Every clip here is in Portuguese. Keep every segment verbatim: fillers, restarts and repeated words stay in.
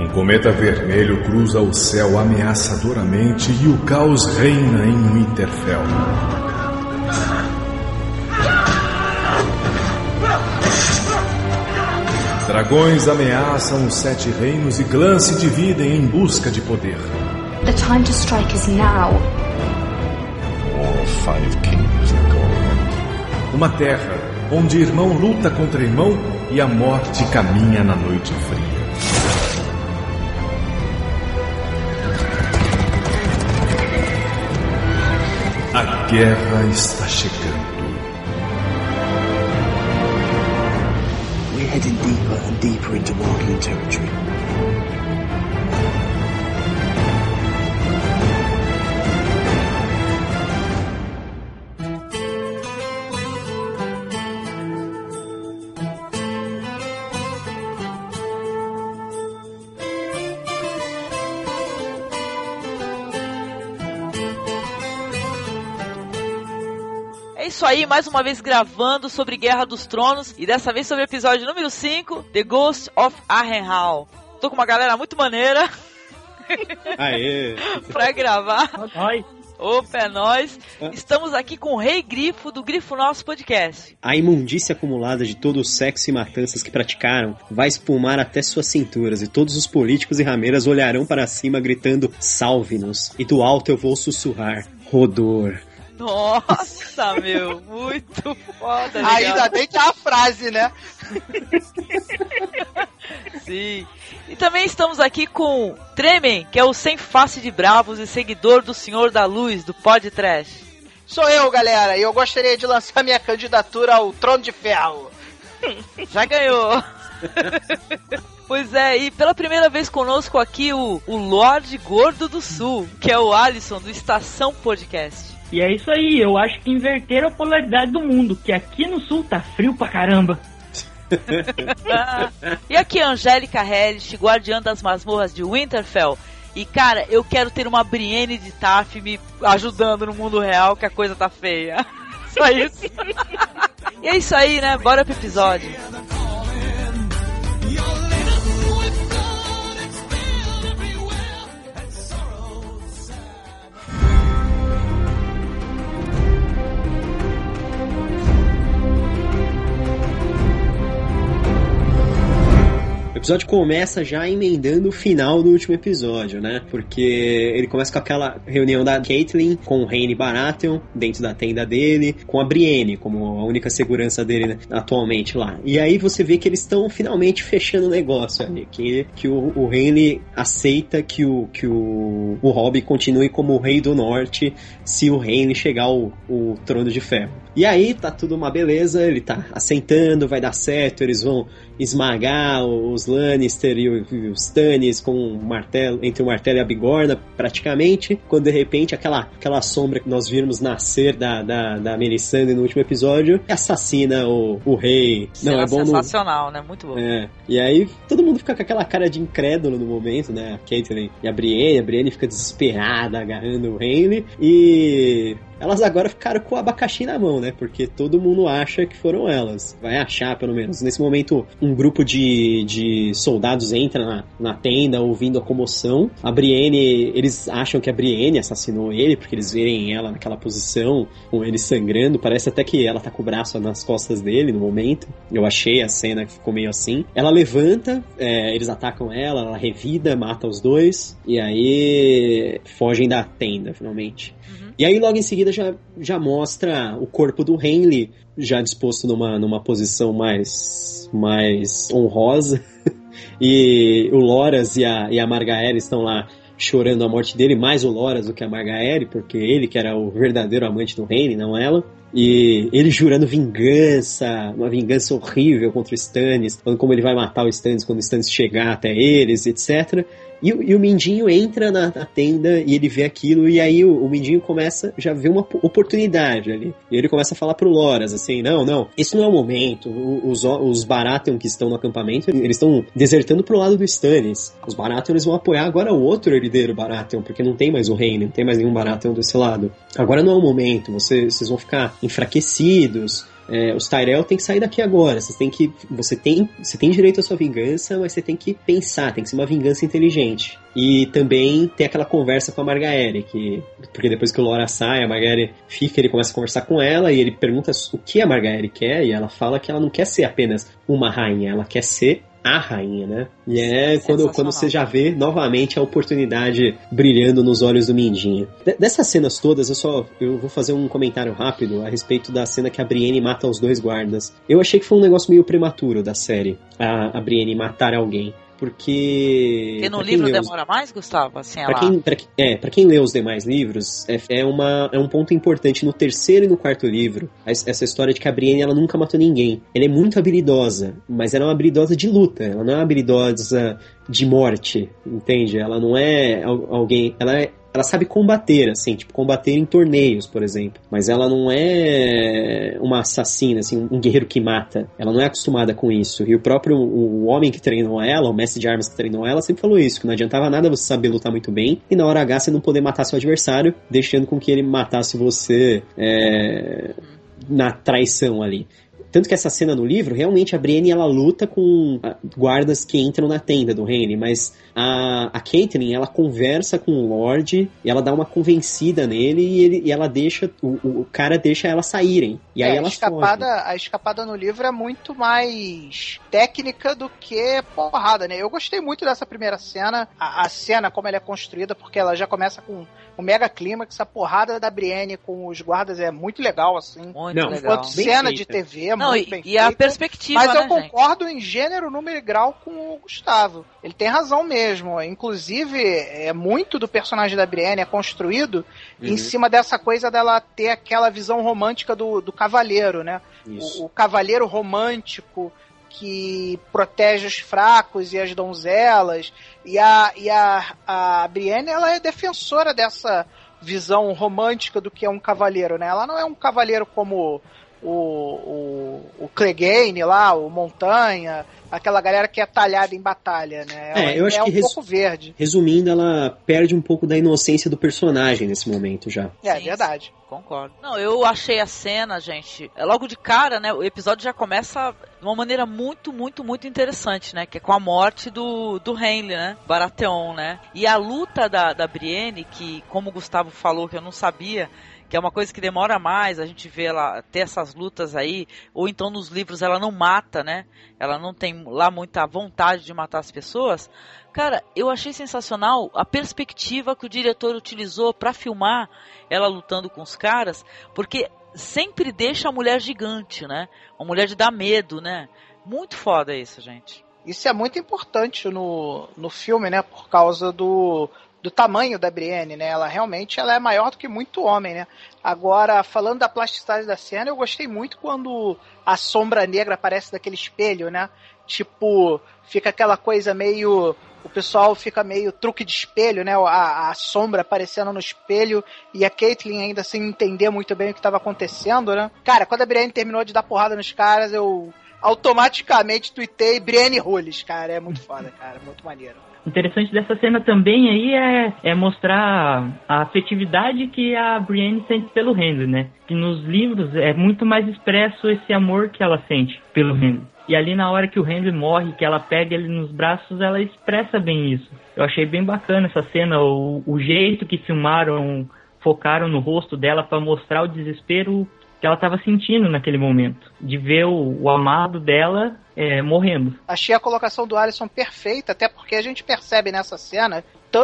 cometa vermelho cruza o céu ameaçadoramente e o caos reina em Winterfell. Dragões ameaçam os Sete Reinos e clãs se dividem em busca de poder. The time to strike is now. All five kings are gone. Uma terra onde irmão luta contra irmão e a morte caminha na noite fria. A guerra está chegando. We're heading deeper and deeper into Wildling territory. Isso aí, mais uma vez gravando sobre Guerra dos Tronos e dessa vez sobre o episódio número cinco, The Ghost of Harrenhal. Tô com uma galera muito maneira. Aê! Pra gravar. Oi. Opa, é nóis. Estamos aqui com o Rei Grifo do Grifo Nosso Podcast. A imundícia acumulada de todo o sexo e matanças que praticaram vai espumar até suas cinturas e todos os políticos e rameiras olharão para cima gritando salve-nos. E do alto eu vou sussurrar Hodor. Nossa, meu, muito foda. Legal. Ainda bem que é a frase, né? Sim. E também estamos aqui com Tremen, que é o sem face de bravos e seguidor do Senhor da Luz, do Pod Trash. Sou eu, galera, e eu gostaria de lançar minha candidatura ao Trono de Ferro. Já ganhou. Pois é, e pela primeira vez conosco aqui o, o Lorde Gordo do Sul, que é o Alisson, do Estação Podcast. E é isso aí, eu acho que inverteram a polaridade do mundo, que aqui no sul tá frio pra caramba. E aqui a Angélica Hellish, guardiã das masmorras de Winterfell. E cara, eu quero ter uma Brienne de Tarth me ajudando no mundo real, que a coisa tá feia. Só isso. E é isso aí, né? Bora pro episódio. O episódio começa já emendando o final do último episódio, né? Porque ele começa com aquela reunião da Catelyn com o Rhaene Baratheon dentro da tenda dele, com a Brienne como a única segurança dele, né, atualmente lá. E aí você vê que eles estão finalmente fechando o negócio ali, que, que o, o Rhaene aceita que, o, que o, o Robb continue como o Rei do Norte se o Rhaene chegar ao, ao Trono de Ferro. E aí tá tudo uma beleza, ele tá assentando, vai dar certo, eles vão esmagar os Lannister e os Stannis com um martelo, entre o martelo e a bigorna, praticamente, quando de repente aquela, aquela sombra que nós vimos nascer da, da, da Melisandre no último episódio assassina o, o rei. Não, é bom sensacional, no... né? Muito bom. É. E aí todo mundo fica com aquela cara de incrédulo no momento, né? A Catelyn e a Brienne, a Brienne fica desesperada agarrando o Rhaene e... elas agora ficaram com o abacaxi na mão, né? Porque todo mundo acha que foram elas. Vai achar, pelo menos. Nesse momento, um grupo de, de soldados entra na, na tenda, ouvindo a comoção. A Brienne, eles acham que a Brienne assassinou ele, porque eles verem ela naquela posição, com ele sangrando. Parece até que ela tá com o braço nas costas dele no momento. Eu achei a cena que ficou meio assim. Ela levanta, é, eles atacam ela, ela revida, mata os dois. E aí, fogem da tenda, finalmente. Uhum. E aí, logo em seguida, já, já mostra o corpo do Renly, já disposto numa, numa posição mais, mais honrosa. E o Loras e a, e a Margaery estão lá chorando a morte dele, mais o Loras do que a Margaery, porque ele que era o verdadeiro amante do Renly, não ela. E ele jurando vingança, uma vingança horrível contra o Stannis, falando como ele vai matar o Stannis quando o Stannis chegar até eles, etcétera. E, e o Mindinho entra na, na tenda e ele vê aquilo, e aí o, o Mindinho começa já a ver uma oportunidade ali. E ele começa a falar pro Loras, assim, não, não, esse não é o momento. Os, os Baratheon que estão no acampamento, eles estão desertando pro lado do Stannis. Os Baratheon, eles vão apoiar agora o outro herdeiro Baratheon, porque não tem mais o reino, não tem mais nenhum Baratheon desse lado. Agora não é o momento, vocês, vocês vão ficar enfraquecidos. é, os Tyrell tem que sair daqui agora, você tem que, você tem, você tem direito à sua vingança, mas você tem que pensar, tem que ser uma vingança inteligente. E também tem aquela conversa com a Margaery, que, porque depois que o Laura sai, a Margaery fica, ele começa a conversar com ela, e ele pergunta o que a Margaery quer, e ela fala que ela não quer ser apenas uma rainha, ela quer ser a rainha, né? E é quando, quando você já vê novamente a oportunidade brilhando nos olhos do Mindinho. D- dessas cenas todas, eu só eu vou fazer um comentário rápido a respeito da cena que a Brienne mata os dois guardas. Eu achei que foi um negócio meio prematuro da série, a, a Brienne matar alguém. Porque... Porque no livro demora os... mais, Gustavo? Assim, pra, ela... quem, pra, é, pra quem lê os demais livros, é, é, uma, é um ponto importante no terceiro e no quarto livro, essa história de que a Brienne ela nunca matou ninguém. Ela é muito habilidosa, mas ela é uma habilidosa de luta, ela não é uma habilidosa de morte, entende? Ela não é alguém... Ela é Ela sabe combater, assim, tipo, combater em torneios, por exemplo. Mas ela não é uma assassina, assim, um guerreiro que mata. Ela não é acostumada com isso. E o próprio o homem que treinou ela, o mestre de armas que treinou ela, sempre falou isso, que não adiantava nada você saber lutar muito bem e na hora H você não poder matar seu adversário, deixando com que ele matasse você é, na traição ali. Tanto que essa cena no livro, realmente a Brienne ela luta com guardas que entram na tenda do Henry, mas a, a Catelyn, ela conversa com o Lorde e ela dá uma convencida nele e, ele, e ela deixa, o, o cara deixa elas saírem. E aí é, ela a escapada, a escapada no livro é muito mais técnica do que porrada, né? Eu gostei muito dessa primeira cena, a, a cena como ela é construída, porque ela já começa com um mega clímax, a porrada da Brienne com os guardas é muito legal, assim. Muito Não, legal. Enquanto cena de T V, Não, muito e, bem e a feita, perspectiva, mas eu né, concordo gente? em gênero, número e grau com o Gustavo. Ele tem razão mesmo. Inclusive, é muito do personagem da Brienne é construído uhum. em cima dessa coisa dela ter aquela visão romântica do, do cavaleiro, né? O, o cavaleiro romântico que protege os fracos e as donzelas. E a, e a, a Brienne, ela é defensora dessa visão romântica do que é um cavaleiro, né? Ela não é um cavaleiro como o, o, o Clegane lá, o Montanha, aquela galera que é talhada em batalha, né? Ela é, eu acho é que um res... pouco verde. Resumindo, ela perde um pouco da inocência do personagem nesse momento já. É, Sim, verdade. Concordo. Não, eu achei a cena, gente, logo de cara, né, o episódio já começa de uma maneira muito, muito, muito interessante, né, que é com a morte do, do Henry, né, Baratheon, né, e a luta da, da Brienne, que, como o Gustavo falou, que eu não sabia, que é uma coisa que demora mais, a gente vê ela ter essas lutas aí, ou então nos livros ela não mata, né, ela não tem lá muita vontade de matar as pessoas. Cara, eu achei sensacional a perspectiva que o diretor utilizou pra filmar ela lutando com os caras, porque sempre deixa a mulher gigante, né? Uma mulher de dar medo, né? Muito foda isso, gente. Isso é muito importante no, no filme, né? Por causa do, do tamanho da Brienne, né? Ela realmente ela é maior do que muito homem, né? Agora, falando da plasticidade da cena, eu gostei muito quando a sombra negra aparece daquele espelho, né? Tipo, fica aquela coisa meio... O pessoal fica meio truque de espelho, né? A, a sombra aparecendo no espelho e a Catelyn ainda sem entender muito bem o que estava acontecendo, né? Cara, quando a Brienne terminou de dar porrada nos caras, eu automaticamente tuitei Brienne Rolls, cara. É muito foda, cara. Muito maneiro. O interessante dessa cena também aí é, é mostrar a afetividade que a Brienne sente pelo Henry, né? Que nos livros é muito mais expresso esse amor que ela sente pelo Henry. E ali na hora que o Henry morre, que ela pega ele nos braços, ela expressa bem isso. Eu achei bem bacana essa cena, o, o jeito que filmaram, focaram no rosto dela para mostrar o desespero que ela estava sentindo naquele momento. De ver o, o amado dela é, morrendo. Achei a colocação do Alicent perfeita, até porque a gente percebe nessa cena,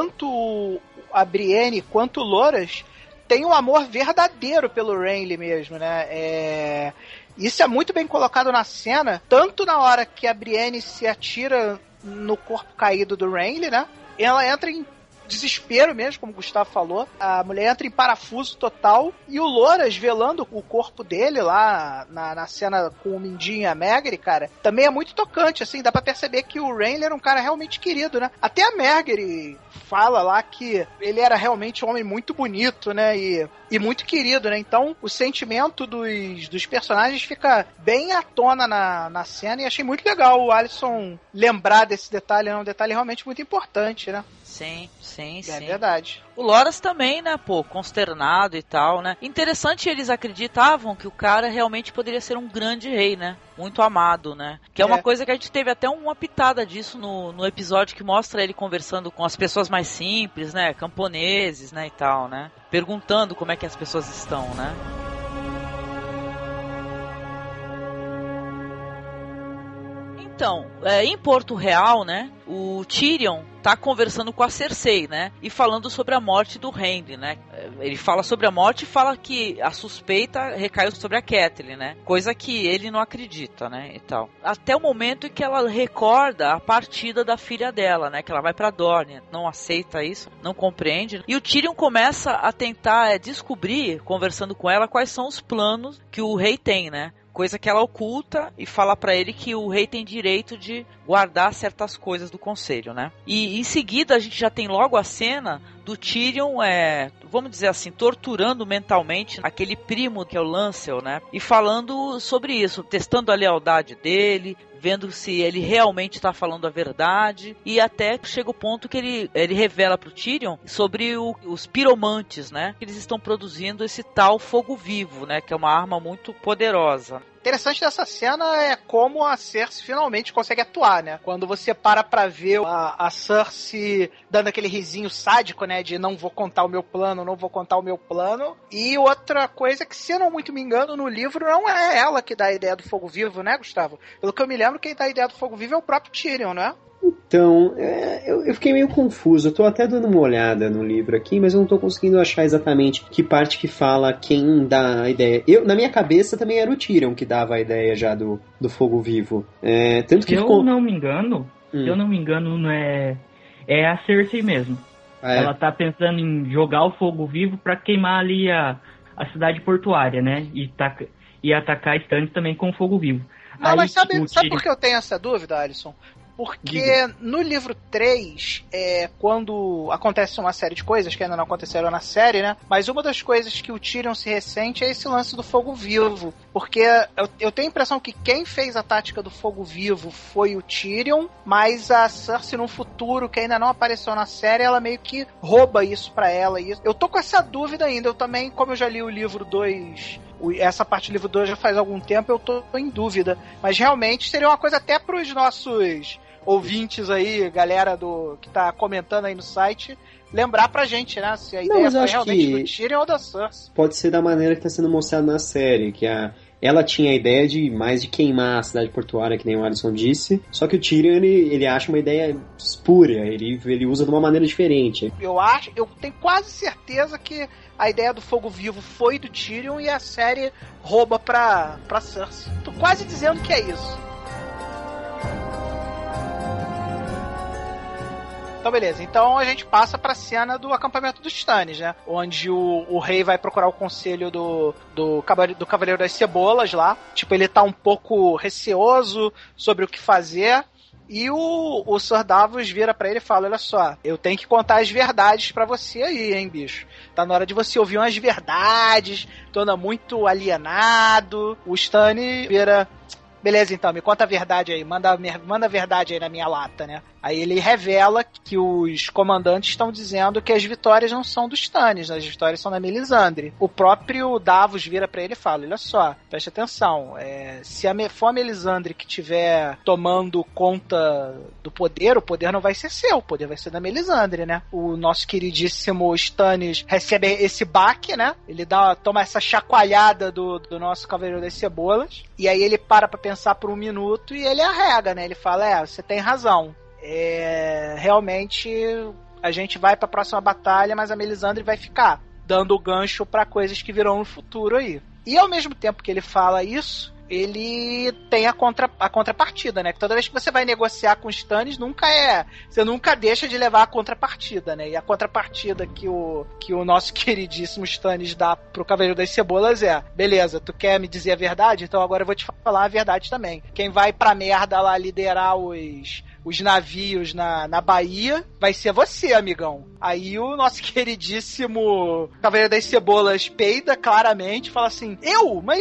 tanto a Brienne quanto o Loras tem um amor verdadeiro pelo Renly mesmo, né? É... Isso é muito bem colocado na cena, tanto na hora que a Brienne se atira no corpo caído do Renly, né? Ela entra em desespero mesmo, como o Gustavo falou. A mulher entra em parafuso total e o Loras velando o corpo dele lá na, na cena com o Mindinho e a Margaery, cara, também é muito tocante, assim, dá pra perceber que o Renly era um cara realmente querido, né? Até a Margaery fala lá que ele era realmente um homem muito bonito, né? E, e muito querido, né? Então, o sentimento dos, dos personagens fica bem à tona na, na cena e achei muito legal o Alicent lembrar desse detalhe, é um detalhe realmente muito importante, né? Sim, sim, É sim. verdade. O Loras também, né, pô, consternado e tal, né? Interessante, eles acreditavam que o cara realmente poderia ser um grande rei, né? Muito amado, né? Que é, é uma coisa que a gente teve até uma pitada disso no, no episódio que mostra ele conversando com as pessoas mais simples, né? Camponeses, né, e tal, né? Perguntando como é que as pessoas estão, né? Então, é, em Porto Real, né, o Tyrion tá conversando com a Cersei, né, e falando sobre a morte do Henry, né. Ele fala sobre a morte e fala que a suspeita recaiu sobre a Catelyn, né, coisa que ele não acredita, né, e tal. Até o momento em que ela recorda a partida da filha dela, né, que ela vai pra Dorne, não aceita isso, não compreende. E o Tyrion começa a tentar é, descobrir, conversando com ela, quais são os planos que o rei tem, né. Coisa que ela oculta e fala pra ele que o rei tem direito de guardar certas coisas do conselho, né? E em seguida a gente já tem logo a cena do Tyrion, é, vamos dizer assim, torturando mentalmente aquele primo que é o Lancel, né? E falando sobre isso, testando a lealdade dele, vendo se ele realmente está falando a verdade, e até chega o ponto que ele, ele revela pro Tyrion sobre o, os piromantes, né? Que eles estão produzindo esse tal fogo vivo, né? Que é uma arma muito poderosa. Interessante dessa cena é como a Cersei finalmente consegue atuar, né? Quando você para pra ver a, a Cersei dando aquele risinho sádico, né? De não vou contar o meu plano, não vou contar o meu plano. E outra coisa que, se eu não muito me engano, no livro não é ela que dá a ideia do fogo vivo, né, Gustavo? Pelo que eu me lembro, quem dá a ideia do fogo vivo é o próprio Tyrion, não é? Então, é, eu, eu fiquei meio confuso. Eu tô até dando uma olhada no livro aqui, mas eu não tô conseguindo achar exatamente que parte que fala quem dá a ideia. Eu, na minha cabeça, também era o Tyrion que dava a ideia já do, do fogo vivo. É, tanto que eu ficou... não me engano, hum. se eu não me engano, não é, é a Cersei mesmo. É. Ela tá pensando em jogar o fogo vivo pra queimar ali a, a cidade portuária, né? E, taca, e atacar Stannis também com fogo vivo. Não, Aí, mas sabe, Tyrion... sabe por que eu tenho essa dúvida, Alisson? Porque Diga. no livro três, é, quando acontece uma série de coisas que ainda não aconteceram na série, né? Mas uma das coisas que o Tyrion se ressente é esse lance do fogo vivo. Porque eu, eu tenho a impressão que quem fez a tática do fogo vivo foi o Tyrion, mas a Cersei, no futuro, que ainda não apareceu na série, ela meio que rouba isso pra ela. E eu tô com essa dúvida ainda. Eu também, como eu já li o livro dois... essa parte do livro dois já faz algum tempo, eu tô em dúvida. Mas realmente seria uma coisa até pros nossos ouvintes aí, galera do que tá comentando aí no site, lembrar pra gente, né? Se a Não, ideia foi realmente que do Tyrion ou da Cersei. Pode ser da maneira que tá sendo mostrado na série, que a... ela tinha a ideia de mais de queimar a cidade portuária, que nem o Alisson disse, só que o Tyrion, ele, ele acha uma ideia espúria, ele, ele usa de uma maneira diferente. Eu acho, eu tenho quase certeza que a ideia do fogo vivo foi do Tyrion e a série rouba pra, pra Cersei. Tô quase dizendo que é isso. Então beleza, então a gente passa pra cena do acampamento dos Stannis, né? Onde o, o rei vai procurar o conselho do, do, do Cavaleiro das Cebolas lá. Tipo, ele tá um pouco receoso sobre o que fazer. E o, o Sir Davos vira pra ele e fala, olha só, eu tenho que contar as verdades pra você aí, hein, bicho. Tá na hora de você ouvir umas verdades, tu anda muito alienado. O Stannis vira... Beleza, então, me conta a verdade aí, manda, manda a verdade aí na minha lata, né? Aí ele revela que os comandantes estão dizendo que as vitórias não são dos Stannis, as vitórias são da Melisandre. O próprio Davos vira pra ele e fala, olha só, preste atenção, é, se a, for a Melisandre que estiver tomando conta do poder, o poder não vai ser seu, o poder vai ser da Melisandre, né? O nosso queridíssimo Stannis recebe esse baque, né? Ele dá, toma essa chacoalhada do, do nosso Cavaleiro das Cebolas, e aí ele para pra pensar por um minuto e ele arrega, né? Ele fala, é, você tem razão. É, realmente a gente vai pra próxima batalha, mas a Melisandre vai ficar dando o gancho pra coisas que virão no futuro aí. E ao mesmo tempo que ele fala isso, ele tem a, contra, a contrapartida, né? Que toda vez que você vai negociar com os Stannis, nunca é... Você nunca deixa de levar a contrapartida, né? E a contrapartida que o, que o nosso queridíssimo Stannis dá pro Cavaleiro das Cebolas é, beleza, tu quer me dizer a verdade? Então agora eu vou te falar a verdade também. Quem vai pra merda lá liderar os... os navios na, na Bahia, vai ser você, amigão. Aí o nosso queridíssimo Cavaleiro das Cebolas peida claramente, fala assim, eu? Mas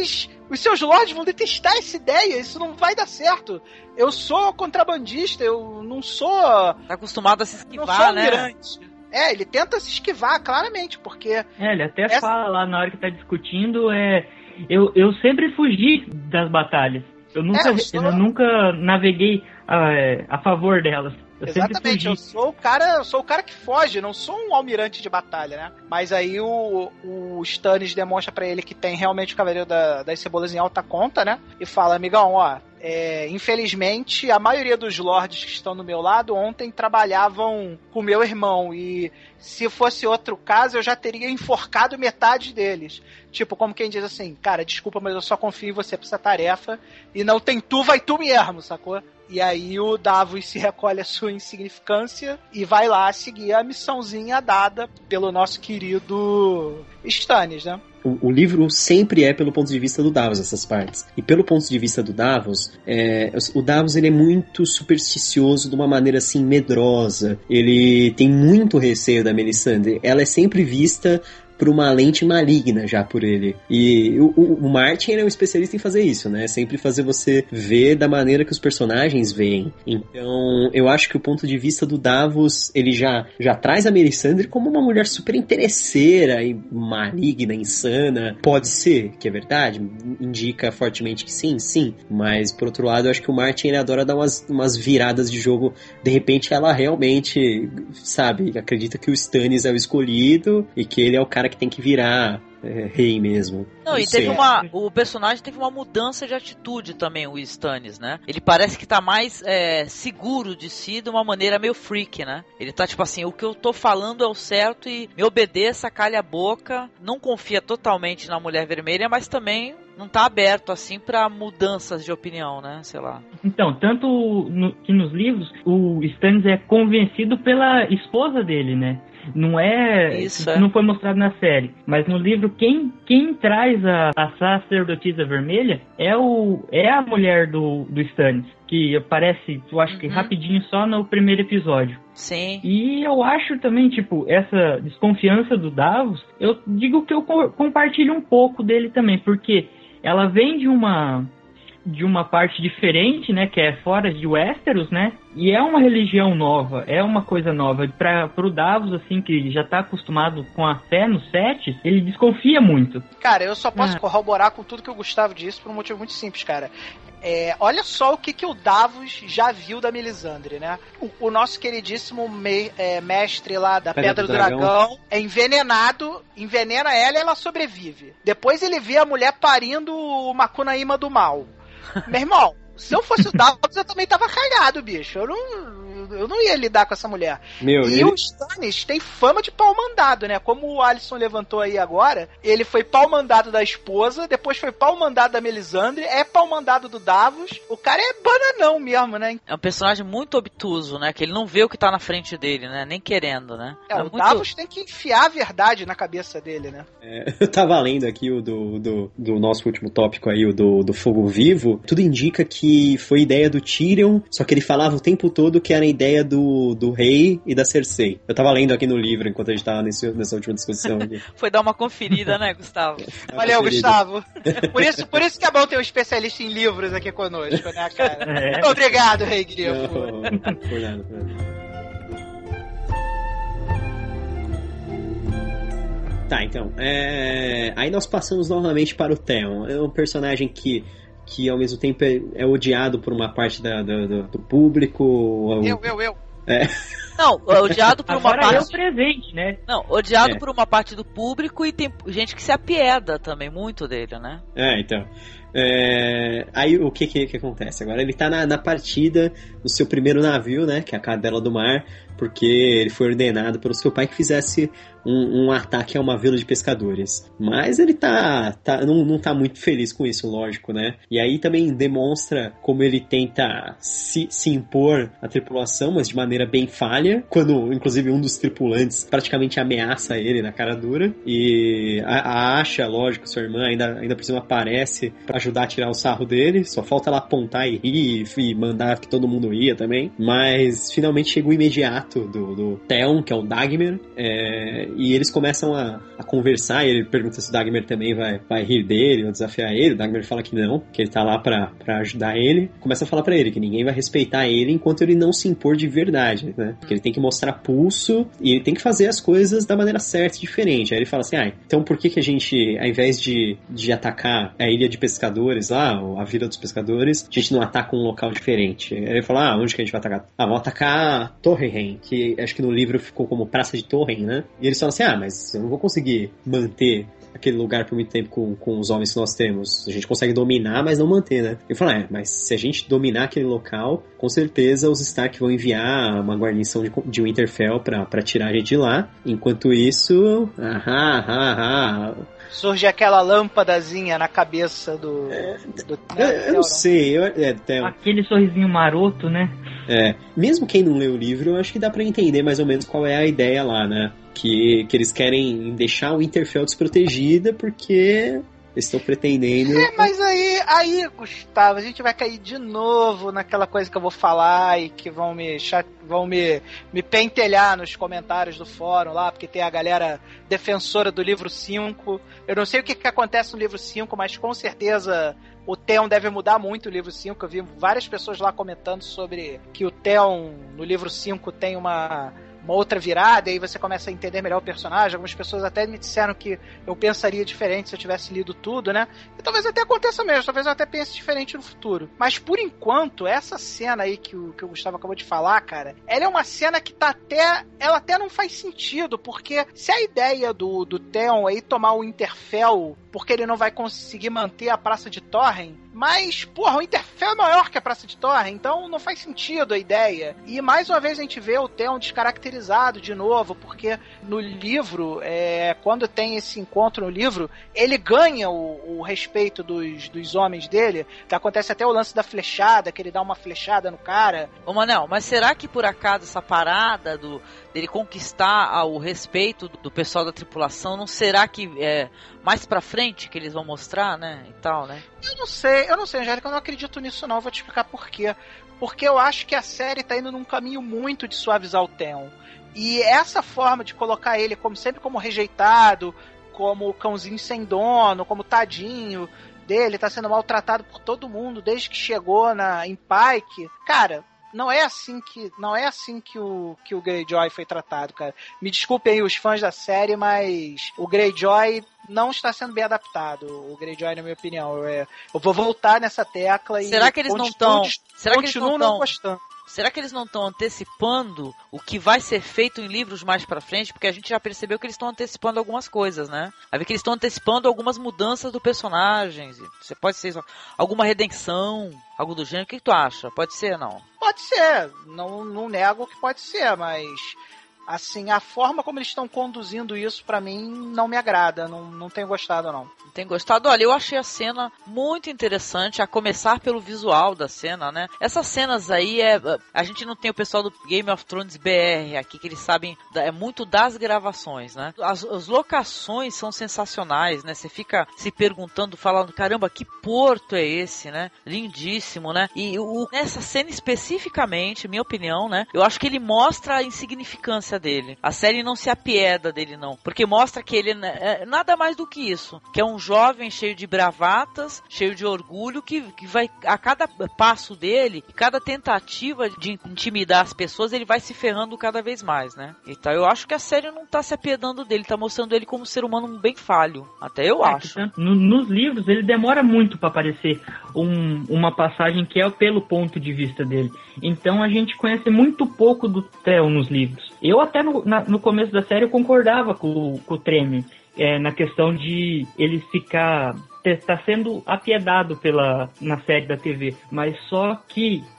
Os seus lords vão detestar essa ideia, isso não vai dar certo. Eu sou contrabandista, eu não sou... Tá acostumado a se esquivar, não sou né? almirante. É, ele tenta se esquivar, claramente, porque... É, ele até essa... fala lá na hora que tá discutindo, é... Eu, eu sempre fugi das batalhas. Eu nunca, É, eu sou... eu nunca naveguei a, a favor delas. Eu Exatamente, eu sou o cara, eu sou o cara que foge, não sou um almirante de batalha, né? Mas aí o, o Stannis demonstra pra ele que tem realmente o Cavaleiro da, das Cebolas em alta conta, né? E fala, amigão, ó, é, infelizmente a maioria dos lords que estão do meu lado ontem trabalhavam com meu irmão e se fosse outro caso eu já teria enforcado metade deles. Tipo, como quem diz assim, cara, desculpa, mas eu só confio em você pra essa tarefa e não tem tu, vai tu mesmo, sacou? E aí o Davos se recolhe a sua insignificância e vai lá seguir a missãozinha dada pelo nosso querido Stannis, né? O, o livro sempre é pelo ponto de vista do Davos, essas partes. E pelo ponto de vista do Davos, é, o Davos ele é muito supersticioso de uma maneira assim, medrosa. Ele tem muito receio da Melisandre. Ela é sempre vista por uma lente maligna já por ele. E o, o, o Martin é um especialista em fazer isso, né? Sempre fazer você ver da maneira que os personagens veem. Então, eu acho que o ponto de vista do Davos, ele já, já traz a Melisandre como uma mulher super interesseira e maligna, insana. Pode ser, que é verdade, indica fortemente que sim, sim. Mas, por outro lado, eu acho que o Martin, ele adora dar umas, umas viradas de jogo. De repente, ela realmente, sabe, acredita que o Stannis é o escolhido e que ele é o cara que tem que virar é, rei mesmo. Não, Não e sei. teve uma... O personagem teve uma mudança de atitude também, o Stannis, né? Ele parece que tá mais é, seguro de si de uma maneira meio freak, né? Ele tá tipo assim, o que eu tô falando é o certo e me obedeça, calha a boca, não confia totalmente na Mulher Vermelha, mas também não tá aberto assim pra mudanças de opinião, né? Sei lá. Então, tanto no, que nos livros, o Stannis é convencido pela esposa dele, né? Não é... Isso, é. Não foi mostrado na série. Mas no livro, quem, quem traz a, a sacerdotisa vermelha é, o, é a mulher do, do Stannis. Que aparece, eu acho que uhum. rapidinho, só no primeiro episódio. Sim. E eu acho também, tipo, essa desconfiança do Davos, eu digo que eu co- compartilho um pouco dele também, porque ela vem de uma... de uma parte diferente, né, que é fora de Westeros, né, e é uma religião nova, é uma coisa nova. Para pro Davos, assim, que já tá acostumado com a fé no Sete, ele desconfia muito. Cara, eu só posso Ah. corroborar com tudo que o Gustavo disse por um motivo muito simples, cara. É, olha só o que, que o Davos já viu da Melisandre, né? O, o nosso queridíssimo me, é, mestre lá da Pedra, Pedra do do Dragão. Dragão é envenenado, envenena ela e ela sobrevive. Depois ele vê a mulher parindo o Macunaíma do mal. Meu irmão, se eu fosse o Davos, eu também tava cagado, bicho. Eu não, eu não ia lidar com essa mulher. Meu, e ele... o Stannis tem fama de pau mandado, né? Como o Alisson levantou aí agora, ele foi pau mandado da esposa, depois foi pau mandado da Melisandre, é pau mandado do Davos. O cara é bananão mesmo, né? É um personagem muito obtuso, né? Que ele não vê o que tá na frente dele, né? Nem querendo, né? É, é o muito... Davos tem que enfiar a verdade na cabeça dele, né? É, eu tava lendo aqui o do, do, do nosso último tópico aí, o do, do Fogo Vivo. Tudo indica que foi ideia do Tyrion, só que ele falava o tempo todo que era ideia do, do rei e da Cersei. Eu tava lendo aqui no livro enquanto a gente tava nesse, nessa última discussão aqui. Foi dar uma conferida, né, Gustavo? Valeu, Gustavo. Por isso, por isso que é bom ter um especialista em livros aqui conosco, né, cara? É. Obrigado, Rei Grifo. Não, por nada, por nada. Tá, então, é... aí nós passamos novamente para o Theon. É um personagem que, que ao mesmo tempo é, é odiado por uma parte da, da, do, do público. Eu, eu, eu. É. Não, odiado por uma Agora é o parte... presente, né? Não, odiado É. por uma parte do público e tem gente que se apieda também muito dele, né? É, então. É, aí o que, que que acontece? Agora ele tá na, na partida no seu primeiro navio, né? Que é a Cadela do Mar, porque ele foi ordenado pelo seu pai que fizesse um, um ataque a uma vila de pescadores. Mas ele tá, tá não, não tá muito feliz com isso, lógico, né? E aí também demonstra como ele tenta se, se impor à tripulação, mas de maneira bem falha. falha, quando inclusive um dos tripulantes praticamente ameaça ele na cara dura, e a, a Asha, lógico, sua irmã, ainda, ainda por cima aparece pra ajudar a tirar o sarro dele, só falta ela apontar e rir e mandar que todo mundo ria também, mas finalmente chega o imediato do, do Theon, que é o Dagmer, é, e eles começam a, a conversar, e ele pergunta se o Dagmer também vai, vai rir dele ou desafiar ele. O Dagmer fala que não, que ele tá lá pra, pra ajudar ele. Começa a falar pra ele que ninguém vai respeitar ele enquanto ele não se impor de verdade, né? Porque ele tem que mostrar pulso e ele tem que fazer as coisas da maneira certa e diferente. Aí ele fala assim, ah, então por que que a gente, ao invés de, de atacar a ilha de pescadores lá, ou a vila dos pescadores, a gente não ataca um local diferente? Aí ele fala, ah, onde que a gente vai atacar? Ah, vamos atacar Torrhen, que acho que no livro ficou como Praça de Torrhen, né? E eles falam assim, ah, mas eu não vou conseguir manter aquele lugar por muito tempo com, com os homens que nós temos. A gente consegue dominar, mas não manter, né? Eu falo, é, mas se a gente dominar aquele local, com certeza os Stark vão enviar uma guarnição de, de Winterfell pra, pra tirar a gente de lá. Enquanto isso... Ahá, ahá, ahá... Surge aquela lâmpadazinha na cabeça do... É, do eu, eu não sei. Eu, é, tem... Aquele sorrisinho maroto, né? É, mesmo quem não lê o livro, eu acho que dá pra entender mais ou menos qual é a ideia lá, né? Que, que eles querem deixar o Winterfell desprotegida porque eles estão pretendendo... É, mas aí, aí, Gustavo, a gente vai cair de novo naquela coisa que eu vou falar e que vão me chat... vão me, me pentelhar nos comentários do fórum lá, porque tem a galera defensora do livro cinco. Eu não sei o que, que acontece no livro cinco, mas com certeza o Theon deve mudar muito o livro cinco. Eu vi várias pessoas lá comentando sobre que o Theon no livro cinco tem uma... uma outra virada, e aí você começa a entender melhor o personagem. Algumas pessoas até me disseram que eu pensaria diferente se eu tivesse lido tudo, né? E talvez até aconteça mesmo, talvez eu até pense diferente no futuro. Mas por enquanto, essa cena aí que o, que o Gustavo acabou de falar, cara, ela é uma cena que tá até... ela até não faz sentido, porque se a ideia do, do Theon aí tomar o Winterfell porque ele não vai conseguir manter a Praça de Torrhen, mas, porra, o Winterfell é maior que a Praça de Torrhen, então não faz sentido a ideia. E mais uma vez a gente vê o Theon descaracterizado de novo, porque no livro, é, quando tem esse encontro no livro, ele ganha o, o respeito dos, dos homens dele, que acontece até o lance da flechada, que ele dá uma flechada no cara. Ô Manel, mas será que por acaso essa parada do, dele conquistar o respeito do, do pessoal da tripulação, não será que é mais pra frente que eles vão mostrar, né, e tal, né? Eu não sei, eu não sei, Angélica, eu não acredito nisso não, vou te explicar por quê. Porque eu acho que a série tá indo num caminho muito de suavizar o Theon. E essa forma de colocar ele como sempre como rejeitado, como cãozinho sem dono, como tadinho dele, tá sendo maltratado por todo mundo desde que chegou na, em Pike, cara... Não é assim que, não é assim que o, que o Greyjoy foi tratado, cara. Me desculpem aí os fãs da série, mas o Greyjoy não está sendo bem adaptado. O Greyjoy, na minha opinião. Eu, é, eu vou voltar nessa tecla e... Será que eles não estão... Será que eles não não gostando? Será que eles não estão antecipando o que vai ser feito em livros mais pra frente? Porque a gente já percebeu que eles estão antecipando algumas coisas, né? Vai ver que eles estão antecipando algumas mudanças do personagem. Você pode ser alguma redenção, algo do gênero. O que, que tu acha? Pode ser ou não? Pode ser. Não, não nego que pode ser, mas... assim, a forma como eles estão conduzindo isso, pra mim, não me agrada. Não, não tenho gostado, não. Não tem gostado? Olha, eu achei a cena muito interessante, a começar pelo visual da cena, né? Essas cenas aí, é a gente não tem o pessoal do Game of Thrones B R aqui, que eles sabem, é muito das gravações, né? As, as locações são sensacionais, né? Você fica se perguntando, falando, caramba, que porto é esse, né? Lindíssimo, né? E o, nessa cena especificamente, minha opinião, né? Eu acho que ele mostra a insignificância dele. A série não se apieda dele, não. Porque mostra que ele é nada mais do que isso. Que é um jovem cheio de bravatas, cheio de orgulho, que, que vai, a cada passo dele, cada tentativa de intimidar as pessoas, ele vai se ferrando cada vez mais, né? Então eu acho que a série não tá se apiedando dele, tá mostrando ele como um ser humano bem falho. Até eu é, acho. No, nos livros, ele demora muito pra aparecer um, uma passagem que é pelo ponto de vista dele. Então a gente conhece muito pouco do Theon nos livros. Eu até no, na, no começo da série eu concordava com, com o Tremere, é, na questão de ele ficar... está sendo apiedado pela, na série da T V, mas só que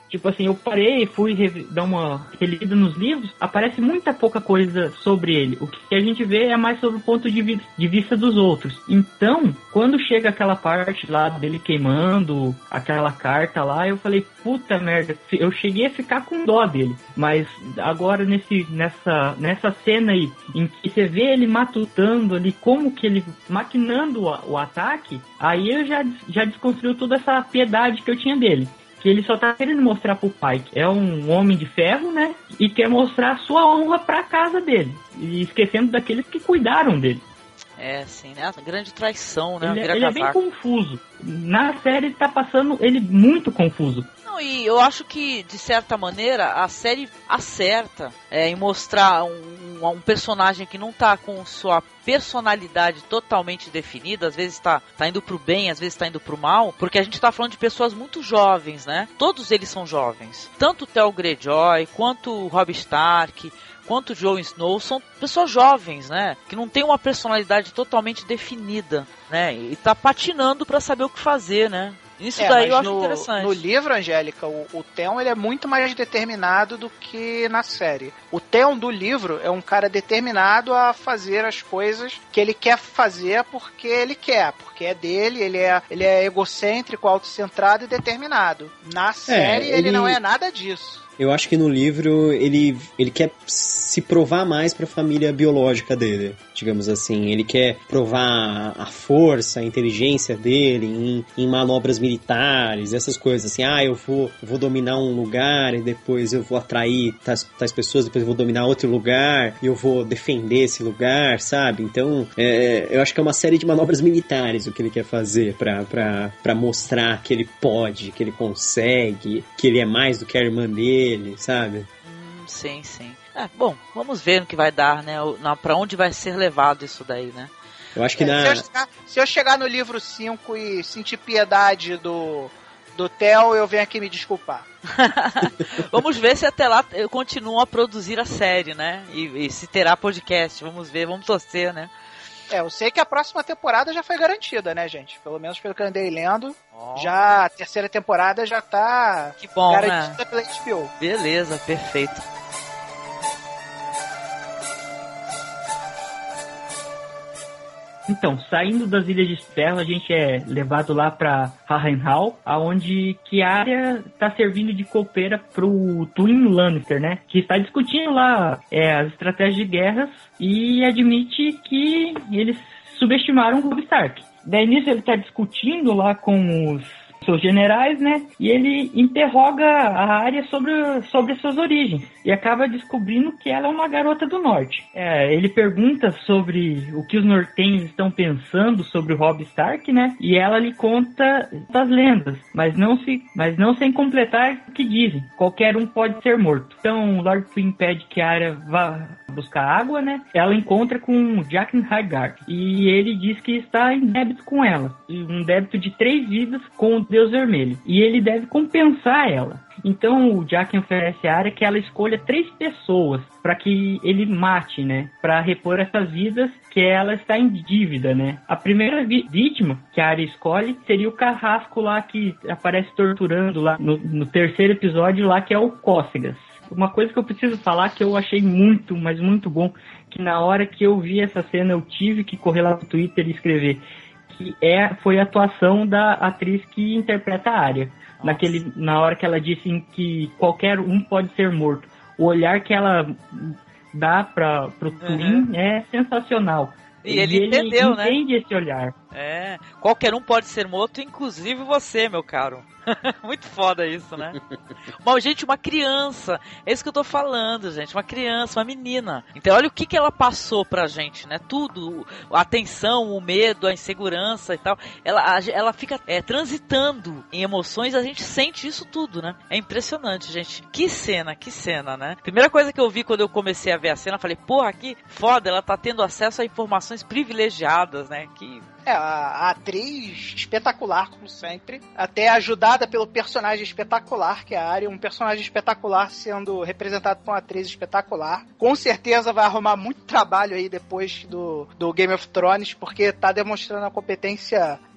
Tipo assim, eu parei, fui rev- dar uma relida nos livros, aparece muita pouca coisa sobre ele. O que a gente vê é mais sobre o ponto de, vi- de vista dos outros. Então, quando chega aquela parte lá dele queimando aquela carta lá, eu falei, puta merda, eu cheguei a ficar com dó dele. Mas agora nesse, nessa, nessa cena aí, em que você vê ele matutando ali, como que ele, maquinando o, o ataque, aí eu já, já desconstruiu toda essa piedade que eu tinha dele. Que ele só tá querendo mostrar pro pai que é um homem de ferro, né? E quer mostrar a sua honra pra casa dele. E esquecendo daqueles que cuidaram dele. É, sim, né? A grande traição, né? Ele, Vira ele é bem casaco. confuso. Na série tá passando ele muito confuso. Não, e eu acho que, de certa maneira, a série acerta é, em mostrar um, um personagem que não tá com sua personalidade totalmente definida, às vezes tá, tá indo pro bem, às vezes tá indo pro mal, porque a gente tá falando de pessoas muito jovens, né? Todos eles são jovens. Tanto o Theon Greyjoy, quanto o Robb Stark, quanto o Jon Snow, são pessoas jovens, né? Que não tem uma personalidade totalmente definida, né? E tá patinando pra saber o que fazer, né? Isso é, daí eu acho no, interessante. No livro, Angélica, o, o Theon ele é muito mais determinado do que na série. O Theon do livro é um cara determinado a fazer as coisas que ele quer fazer porque ele quer, porque é dele, ele é, ele é egocêntrico, autocentrado e determinado. Na série é, ele... ele não é nada disso. Eu acho que no livro ele, ele quer se provar mais para a família biológica dele, digamos assim. Ele quer provar a força, a inteligência dele em, em manobras militares, essas coisas assim. Ah, eu vou, eu vou dominar um lugar e depois eu vou atrair tais, tais pessoas, depois eu vou dominar outro lugar e eu vou defender esse lugar, sabe? Então, é, eu acho que é uma série de manobras militares o que ele quer fazer pra, pra, pra mostrar que ele pode, que ele consegue, que ele é mais do que a irmã dele. Ele, sabe? Hum, sim, sim. É, bom, vamos ver no que vai dar, né? Na, pra onde vai ser levado isso daí, né? Eu acho que é, na... se, eu chegar, se eu chegar no livro cinco e sentir piedade do, do Theo, eu venho aqui me desculpar. Vamos ver se até lá eu continuo a produzir a série, né? E, e se terá podcast. Vamos ver, vamos torcer, né? É, eu sei que a próxima temporada já foi garantida, né, gente? Pelo menos pelo que eu andei lendo. Oh. Já a terceira temporada já tá que bom, garantida, né? Pela H B O. Beleza, perfeito. Então, saindo das Ilhas de Ferro, a gente é levado lá pra Harrenhal, aonde Kiarya tá servindo de copeira pro Twin Lannister, né? Que está discutindo lá é, as estratégias de guerras e admite que eles subestimaram o Robb Stark. Daí nisso ele tá discutindo lá com os seus generais, né? E ele interroga a Arya sobre, sobre suas origens e acaba descobrindo que ela é uma garota do norte. É, ele pergunta sobre o que os nortenhos estão pensando sobre o Robb Stark, né? E ela lhe conta das lendas, mas não, se, mas não sem completar o que dizem. Qualquer um pode ser morto. Então o Lord Twin pede que a Arya vá buscar água, né? Ela encontra com Jaqen H'ghar e ele diz que está em débito com ela. Um débito de três vidas com o Deus Vermelho. E ele deve compensar ela. Então o Jaqen oferece a Arya que ela escolha três pessoas para que ele mate, né? Para repor essas vidas que ela está em dívida, né? A primeira vi- vítima que a Arya escolhe seria o carrasco lá que aparece torturando lá no, no terceiro episódio lá, que é o Cócegas. Uma coisa que eu preciso falar que eu achei muito, mas muito bom, que na hora que eu vi essa cena eu tive que correr lá no Twitter e escrever que é, foi a atuação da atriz que interpreta a Arya. Naquele, na hora que ela disse que qualquer um pode ser morto. O olhar que ela dá para pro Twin uhum. é sensacional. E ele, ele entendeu, né? Ele entende esse olhar. É, qualquer um pode ser morto, inclusive você, meu caro. Muito foda isso, né? Mas, gente, uma criança. É isso que eu tô falando, gente. Uma criança, uma menina. Então, olha o que, que ela passou pra gente, né? Tudo. A tensão, o medo, a insegurança e tal. Ela, ela fica é, transitando em emoções. A gente sente isso tudo, né? É impressionante, gente. Que cena, que cena, né? Primeira coisa que eu vi quando eu comecei a ver a cena, eu falei, porra, que foda. Ela tá tendo acesso a informações privilegiadas, né? Que... É, a, a atriz espetacular, como sempre. Até ajudada pelo personagem espetacular, que é a Arya. Um personagem espetacular sendo representado por uma atriz espetacular. Com certeza vai arrumar muito trabalho aí depois do, do Game of Thrones, porque tá demonstrando a competência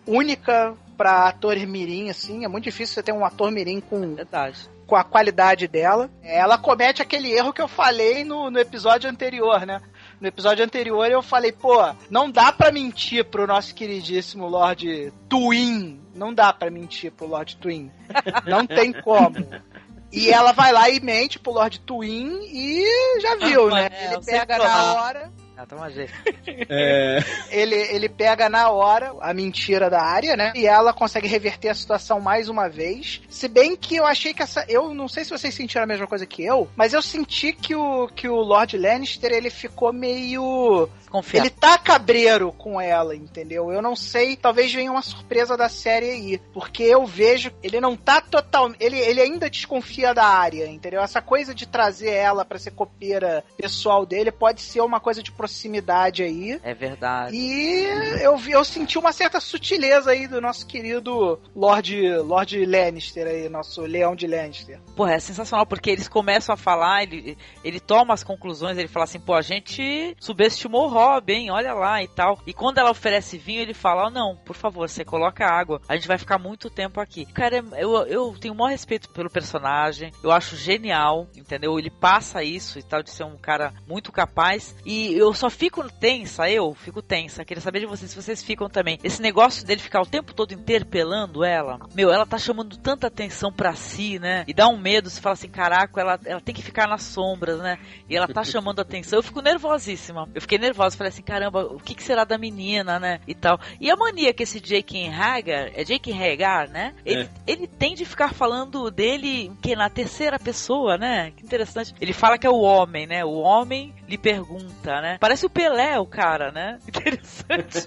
única pra ator mirim, assim. É muito difícil você ter um ator mirim com... Verdade. Com a qualidade dela. Ela comete aquele erro que eu falei no, no episódio anterior, né? No episódio anterior eu falei, pô, não dá pra mentir pro nosso queridíssimo Lord Twin. Não dá pra mentir pro Lord Twin. Não tem como. E ela vai lá e mente pro Lord Twin e já viu, ah, né? É, ele pega na hora... Ah, toma jeito. É... ele, ele pega na hora a mentira da Arya, né? E ela consegue reverter a situação mais uma vez. Se bem que eu achei que essa... Eu não sei se vocês sentiram a mesma coisa que eu, mas eu senti que o, que o Lord Lannister, ele ficou meio... Confiado. Ele tá cabreiro com ela, entendeu? Eu não sei, talvez venha uma surpresa da série aí, porque eu vejo, ele não tá total, ele, ele ainda desconfia da Arya, entendeu? Essa coisa de trazer ela pra ser copeira pessoal dele pode ser uma coisa de proximidade aí. É verdade. E eu vi, eu senti uma certa sutileza aí do nosso querido Lord, Lord Lannister aí, nosso leão de Lannister. Porra, é sensacional, porque eles começam a falar, ele, ele toma as conclusões, ele fala assim, pô, a gente subestimou o Robin, olha lá e tal. E quando ela oferece vinho, ele fala, oh, não, por favor, você coloca água, a gente vai ficar muito tempo aqui. Cara, eu, eu tenho o maior respeito pelo personagem, eu acho genial, entendeu? Ele passa isso e tal, de ser um cara muito capaz, e eu só fico tensa, eu fico tensa, queria saber de vocês, se vocês ficam também. Esse negócio dele ficar o tempo todo interpelando ela, meu, ela tá chamando tanta atenção pra si, né? E dá um medo, você fala assim, caraca, ela, ela tem que ficar nas sombras, né? E ela tá chamando atenção, eu fico nervosíssima, eu fiquei nervosa, falei assim, caramba, o que, que será da menina, né? E tal. E a mania que esse Jake Hagar, é Jake Hagar, né? Ele, é. ele tem de ficar falando dele, que na terceira pessoa, né? Que interessante. Ele fala que é o homem, né? O homem lhe pergunta, né? Parece o Pelé, o cara, né? Interessante.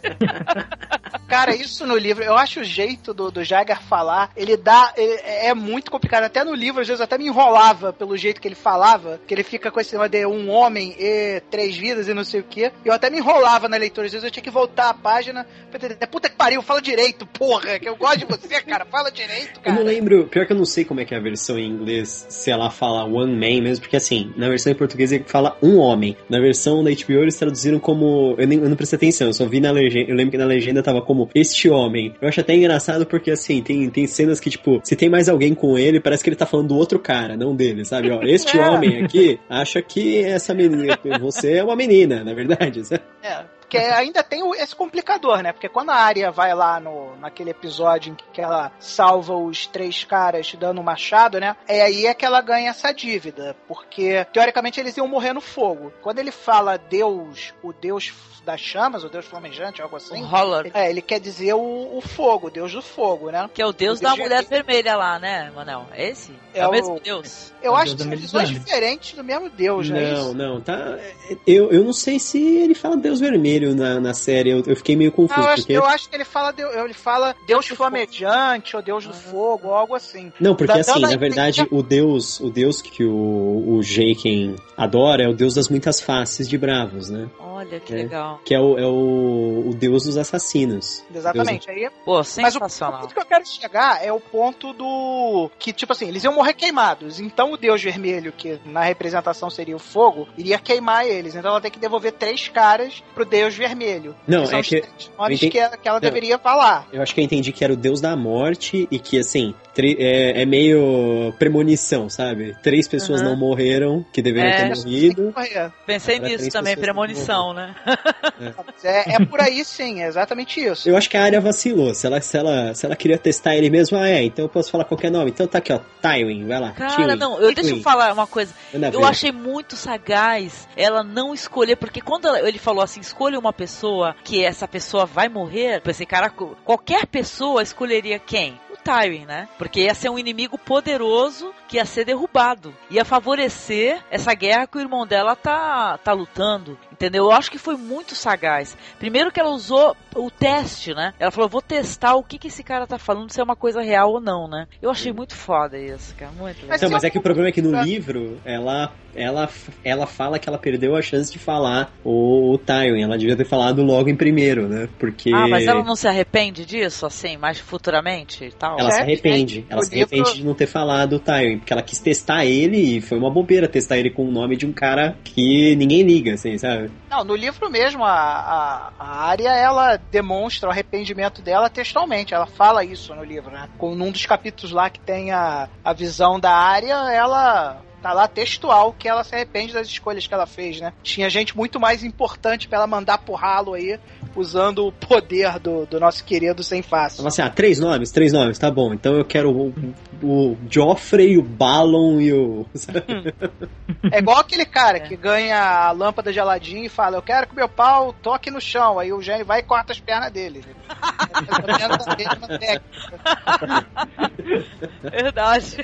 Cara, isso no livro, eu acho o jeito do, do Jaeger falar, ele dá, ele, é muito complicado. Até no livro, às vezes, até me enrolava pelo jeito que ele falava, que ele fica com esse negócio de um homem e três vidas e não sei o quê. Eu até me enrolava na leitura, às vezes eu tinha que voltar a página pra entender, puta que pariu, fala direito, porra, que eu gosto de você, cara, fala direito, cara. Eu não lembro, pior que eu não sei como é que é a versão em inglês, se ela fala one man mesmo, porque assim, na versão em português ele fala um homem. Na versão da H B O eles traduziram como, eu, nem, eu não prestei atenção, eu só vi na legenda, eu lembro que na legenda tava como este homem. Eu acho até engraçado porque assim, tem, tem cenas que tipo, se tem mais alguém com ele, parece que ele tá falando do outro cara, não dele, sabe? Ó, este é. homem aqui acha que essa menina, você é uma menina, na verdade, sabe? É. Porque ainda tem esse complicador, né? Porque quando a Arya vai lá no, naquele episódio em que ela salva os três caras dando um machado, né? É aí é que ela ganha essa dívida. Porque, teoricamente, eles iam morrer no fogo. Quando ele fala Deus, o Deus das chamas, o Deus flamejante, algo assim. Holler. É, ele quer dizer o, o fogo, o Deus do fogo, né? Que é o Deus, o Deus da mulher vermelha lá, né, Manel? É esse? É, é o mesmo Deus? Eu o acho Deus que são visões diferentes do mesmo Deus, né? Não, isso? não, tá... Eu, eu não sei se ele fala Deus vermelho na, na série, eu, eu fiquei meio confuso. Não, eu, acho, porque... eu acho que ele fala, Deus, ele fala Deus flamejante, ou Deus do fogo, ou algo assim. Não, porque da, assim, na da verdade, o Deus, o Deus que o, o Jaqen adora é o Deus das muitas faces de bravos, né? Olha, que é, legal. Que é o, é o, o Deus dos assassinos. Exatamente. Deus... Aí, Pô, sensacional. Mas o, o ponto que eu quero chegar é o ponto do... Que, tipo assim, eles iam morrer queimados. Então o Deus vermelho, que na representação seria o fogo, iria queimar eles. Então ela tem que devolver três caras pro Deus vermelho. Não, que são é os que... três nomes que, ela, que ela deveria falar. Eu acho que eu entendi que era o Deus da morte e que, assim, tre- é, é meio premonição, sabe? Três pessoas uhum. não morreram, que deveriam é, ter morrido. Pensei nisso também, premonição, né? É, é por aí sim, é exatamente isso. Eu acho que a Arya vacilou. Se ela, se, ela, se ela queria testar ele mesmo, ah, é, então eu posso falar qualquer nome. Então tá aqui, ó, Tywin, vai lá. Cara, Tywin, não, eu, Tywin. deixa eu falar uma coisa. Eu achei muito sagaz ela não escolher, porque quando ela, ele falou assim, escolha uma pessoa que essa pessoa vai morrer, eu pensei, cara, qualquer pessoa escolheria quem? Tywin, né? Porque ia ser um inimigo poderoso que ia ser derrubado. Ia favorecer essa guerra que o irmão dela tá, tá lutando. Entendeu? Eu acho que foi muito sagaz. Primeiro que ela usou o teste, né? Ela falou, vou testar o que, que esse cara tá falando, se é uma coisa real ou não, né? Eu achei muito foda isso, cara. Muito legal. Mas, então, mas é que o problema é que no livro, ela, ela, ela fala que ela perdeu a chance de falar o, o Tywin. Ela devia ter falado logo em primeiro, né? Porque... Ah, mas ela não se arrepende disso, assim, mais futuramente e tal? Ela é, se arrepende. Ela se arrepende livro... de não ter falado o Tywin, porque ela quis testar ele e foi uma bobeira testar ele com o nome de um cara que ninguém liga, assim, sabe? Não, no livro mesmo, a, a, a Arya, ela demonstra o arrependimento dela textualmente. Ela fala isso no livro, né? Com, num dos capítulos lá que tem a, a visão da Arya, ela... Tá lá textual que ela se arrepende das escolhas que ela fez, né? Tinha gente muito mais importante pra ela mandar pro ralo aí, usando o poder do, do nosso querido Sem Face. Então, assim, ah, três nomes, três nomes, tá bom. Então eu quero o, o Joffrey, o Balon e o... É igual aquele cara que ganha a lâmpada de Aladdin e fala, eu quero que meu pau toque no chão. Aí o gênio vai e corta as pernas dele. Verdade.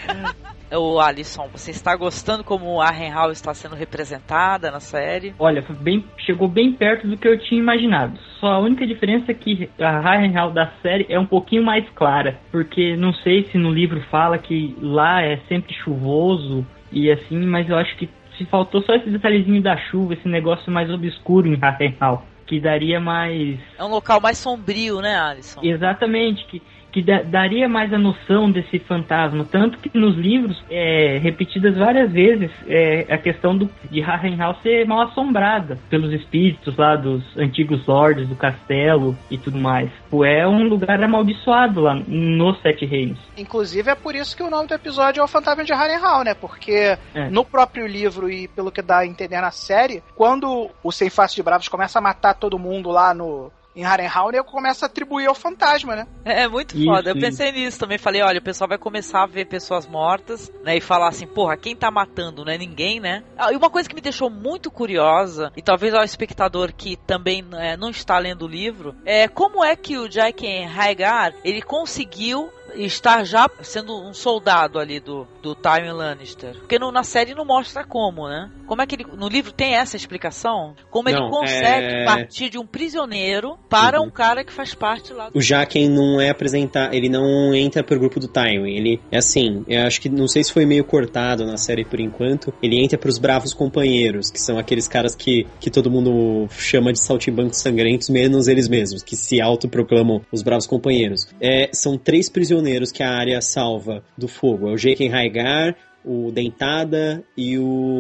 Ô Alisson, você está gostando como a Harrenhal está sendo representada na série? Olha, foi bem, chegou bem perto do que eu tinha imaginado. Só a única diferença é que a Harrenhal da série é um pouquinho mais clara. Porque não sei se no livro fala que lá é sempre chuvoso e assim, mas eu acho que se faltou só esse detalhezinho da chuva, esse negócio mais obscuro em Harrenhal, que daria mais... É um local mais sombrio, né, Alisson? Exatamente, que... que da, daria mais a noção desse fantasma, tanto que nos livros é repetidas várias vezes é, a questão do, de Harrenhal ser mal assombrada pelos espíritos lá dos antigos lords do castelo e tudo mais. É um lugar amaldiçoado lá nos Sete Reinos. Inclusive é por isso que o nome do episódio é o Fantasma de Harrenhal, né? Porque é. no próprio livro e pelo que dá a entender na série, quando o Sem Face de Bravos começa a matar todo mundo lá no... em Harrenhal, eu começo a atribuir ao fantasma, né? É, é muito isso, foda. Eu isso. pensei nisso também. Falei, olha, o pessoal vai começar a ver pessoas mortas, né? E falar assim, porra, quem tá matando não é ninguém, né? Ah, e uma coisa que me deixou muito curiosa, e talvez ao espectador que também é, não está lendo o livro, é como é que o Jaqen H'ghar, ele conseguiu estar já sendo um soldado ali do, do Tywin Lannister. Porque no, na série não mostra como, né? Como é que ele... No livro tem essa explicação? Como não, ele consegue é... partir de um prisioneiro para uhum. um cara que faz parte lá do... O Jaqen não é apresentar... Ele não entra pro grupo do Tywin. Ele é assim... Eu acho que... Não sei se foi meio cortado na série por enquanto. Ele entra pros Bravos Companheiros, que são aqueles caras que, que todo mundo chama de saltimbancos sangrentos, menos eles mesmos, que se autoproclamam os Bravos Companheiros. É, são três prisioneiros que a Arya salva do fogo. É o Jaqen H'ghar, o Dentada e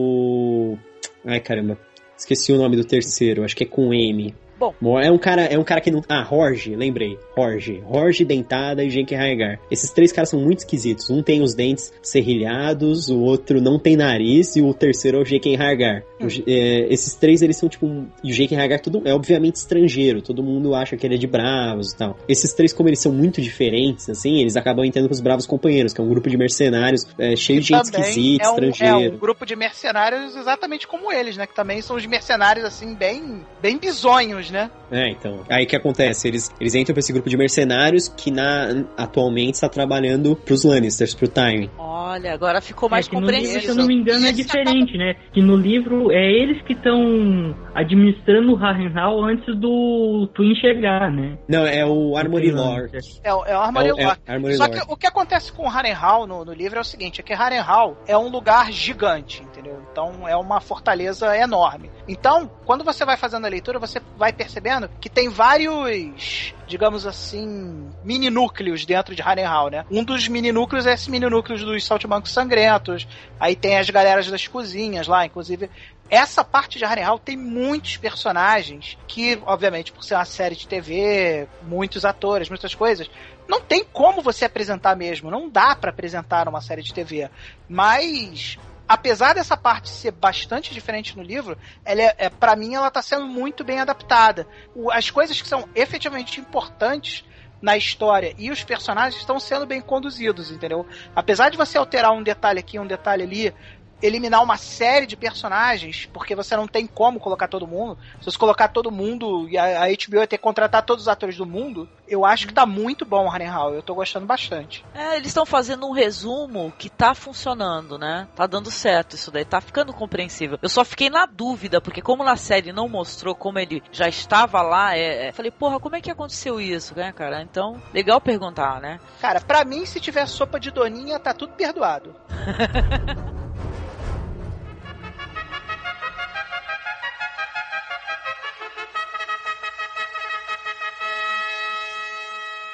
o... Ai, caramba. Esqueci o nome do terceiro. Acho que é com M. Bom, é um cara, é um cara que não... Ah, Horge, lembrei. Horge. Horge, Dentada e Jaqen H'ghar. Esses três caras são muito esquisitos. Um tem os dentes serrilhados, o outro não tem nariz e o terceiro é o Jaqen H'ghar. Hum. É, esses três, eles são tipo... Um... E o Jaqen H'ghar tudo, é obviamente estrangeiro. Todo mundo acha que ele é de Bravos e tal. Esses três, como eles são muito diferentes, assim, eles acabam entrando com os Bravos Companheiros, que é um grupo de mercenários é, cheio de gente esquisita, é um, estrangeiro. É um grupo de mercenários exatamente como eles, né? Que também são os mercenários, assim, bem, bem bizonhos, né? É, então. Aí o que acontece? Eles, eles entram pra esse grupo de mercenários que na, atualmente está trabalhando pros Lannisters, pro Tywin. Olha, agora ficou mais é compreensível. Se eu não me engano, é diferente, né? Que no livro é eles que estão administrando o Harrenhal antes do Twin chegar, né? Não, é o Armory Lord. É, o, é o Armory é Lord. É Armory Só Lord. que o que acontece com o Harrenhal no, no livro é o seguinte, é que Harrenhal é um lugar gigante, entendeu? Então é uma fortaleza enorme. Então, quando você vai fazendo a leitura, você vai percebendo que tem vários, digamos assim, mini núcleos dentro de Harrenhal, né? Um dos mini núcleos é esse mini núcleos dos Saltimbancos Sangrentos. Aí tem as galeras das cozinhas lá, inclusive. Essa parte de Harrenhal tem muitos personagens que, obviamente, por ser uma série de T V, muitos atores, muitas coisas, não tem como você apresentar mesmo. Não dá pra apresentar uma série de T V. Mas... apesar dessa parte ser bastante diferente no livro, ela é, é, pra mim ela tá sendo muito bem adaptada. O, as coisas que são efetivamente importantes na história e os personagens estão sendo bem conduzidos, entendeu? Apesar de você alterar um detalhe aqui, um detalhe ali, eliminar uma série de personagens, porque você não tem como colocar todo mundo. Se você colocar todo mundo e a, a H B O ia ter que contratar todos os atores do mundo, eu acho que tá muito bom o Harrenhal, eu tô gostando bastante. É, eles estão fazendo um resumo que tá funcionando, né? Tá dando certo isso daí, tá ficando compreensível. Eu só fiquei na dúvida, porque como na série não mostrou como ele já estava lá, é, é, falei, porra, como é que aconteceu isso, né, cara? Então, legal perguntar, né? Cara, pra mim, se tiver sopa de doninha, tá tudo perdoado.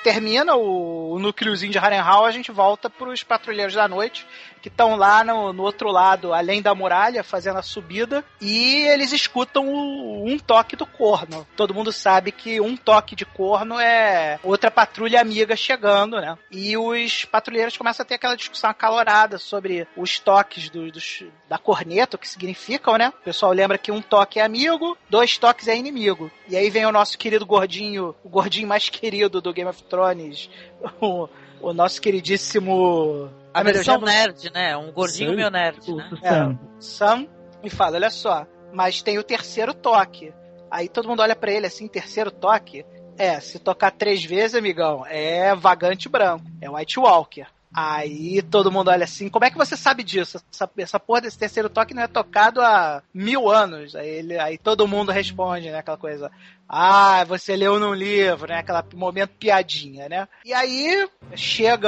termina o, o núcleozinho de Harrenhal, a gente volta pros Patrulheiros da Noite, que estão lá no, no outro lado, além da muralha, fazendo a subida, e eles escutam o, um toque do corno. Todo mundo sabe que um toque de corno é outra patrulha amiga chegando, né? E os patrulheiros começam a ter aquela discussão acalorada sobre os toques do, dos, da corneta, o que significam, né? O pessoal lembra que um toque é amigo, dois toques é inimigo. E aí vem o nosso querido gordinho, o gordinho mais querido do Game of Thrones, o, o nosso queridíssimo... A versão nerd, né? Um gordinho Sam? Meu nerd, né? É, Sam. Sam me fala, olha só, mas tem o terceiro toque. Aí todo mundo olha pra ele assim, terceiro toque? É, se tocar três vezes, amigão, é vagante branco, é White Walker. Aí todo mundo olha assim, como é que você sabe disso? Essa, essa porra desse terceiro toque não é tocado há mil anos. Aí, ele, aí todo mundo responde, né? Aquela coisa, ah, você leu num livro, né? Aquela momento piadinha, né? E aí chega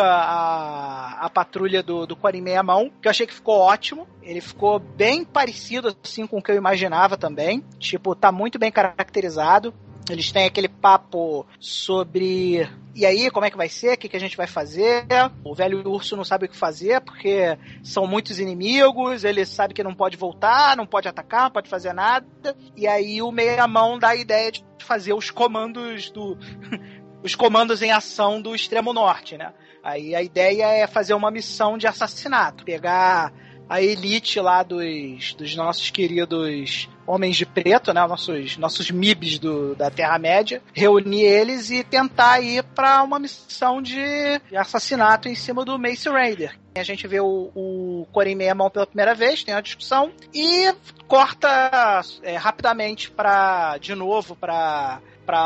a, a patrulha do, do Quarim Meia Mão, que eu achei que ficou ótimo. Ele ficou bem parecido assim com o que eu imaginava também. Tipo, tá muito bem caracterizado. Eles têm aquele papo sobre... E aí, como é que vai ser? O que, que a gente vai fazer? O velho urso não sabe o que fazer, porque são muitos inimigos, ele sabe que não pode voltar, não pode atacar, não pode fazer nada. E aí o meia-mão dá a ideia de fazer os comandos do... os comandos em ação do Extremo Norte, né? Aí a ideia é fazer uma missão de assassinato. Pegar a elite lá dos, dos nossos queridos... Homens de Preto, né, nossos, nossos M I Bs do, da Terra-média, reunir eles e tentar ir para uma missão de, de assassinato em cima do Mace Raider. A gente vê o, o Quarim Meia Mão pela primeira vez, tem uma discussão, e corta é, rapidamente para de novo para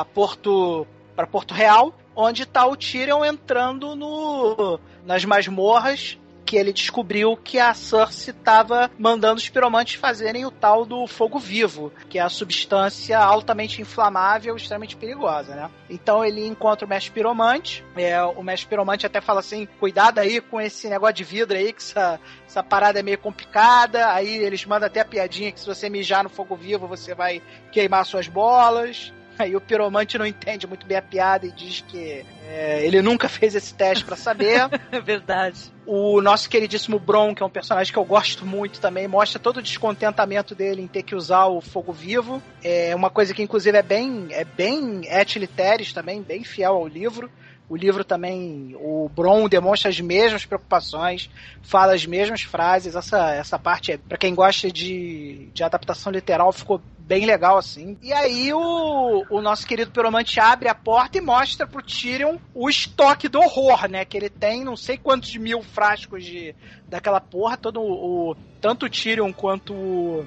Porto, para Porto Real, onde está o Tyrion entrando no, nas masmorras, que ele descobriu que a Cersei estava mandando os piromantes fazerem o tal do fogo vivo, que é a substância altamente inflamável, extremamente perigosa, né? Então ele encontra o mestre piromante, é, o mestre piromante até fala assim, cuidado aí com esse negócio de vidro aí, que essa, essa parada é meio complicada. Aí eles mandam até a piadinha que se você mijar no fogo vivo, você vai queimar suas bolas. Aí o piromante não entende muito bem a piada e diz que é, ele nunca fez esse teste pra saber. É verdade. O nosso queridíssimo Bronn, que é um personagem que eu gosto muito também, mostra todo o descontentamento dele em ter que usar o fogo vivo. É uma coisa que inclusive é bem, é bem et literis também, bem fiel ao livro. O livro também, o Bronn demonstra as mesmas preocupações, fala as mesmas frases. Essa, essa parte, é, pra quem gosta de, de adaptação literal, ficou bem legal assim. E aí o, o nosso querido piromante abre a porta e mostra pro Tyrion o estoque do horror, né? Que ele tem não sei quantos mil frascos de, daquela porra. Todo o, tanto o Tyrion quanto o,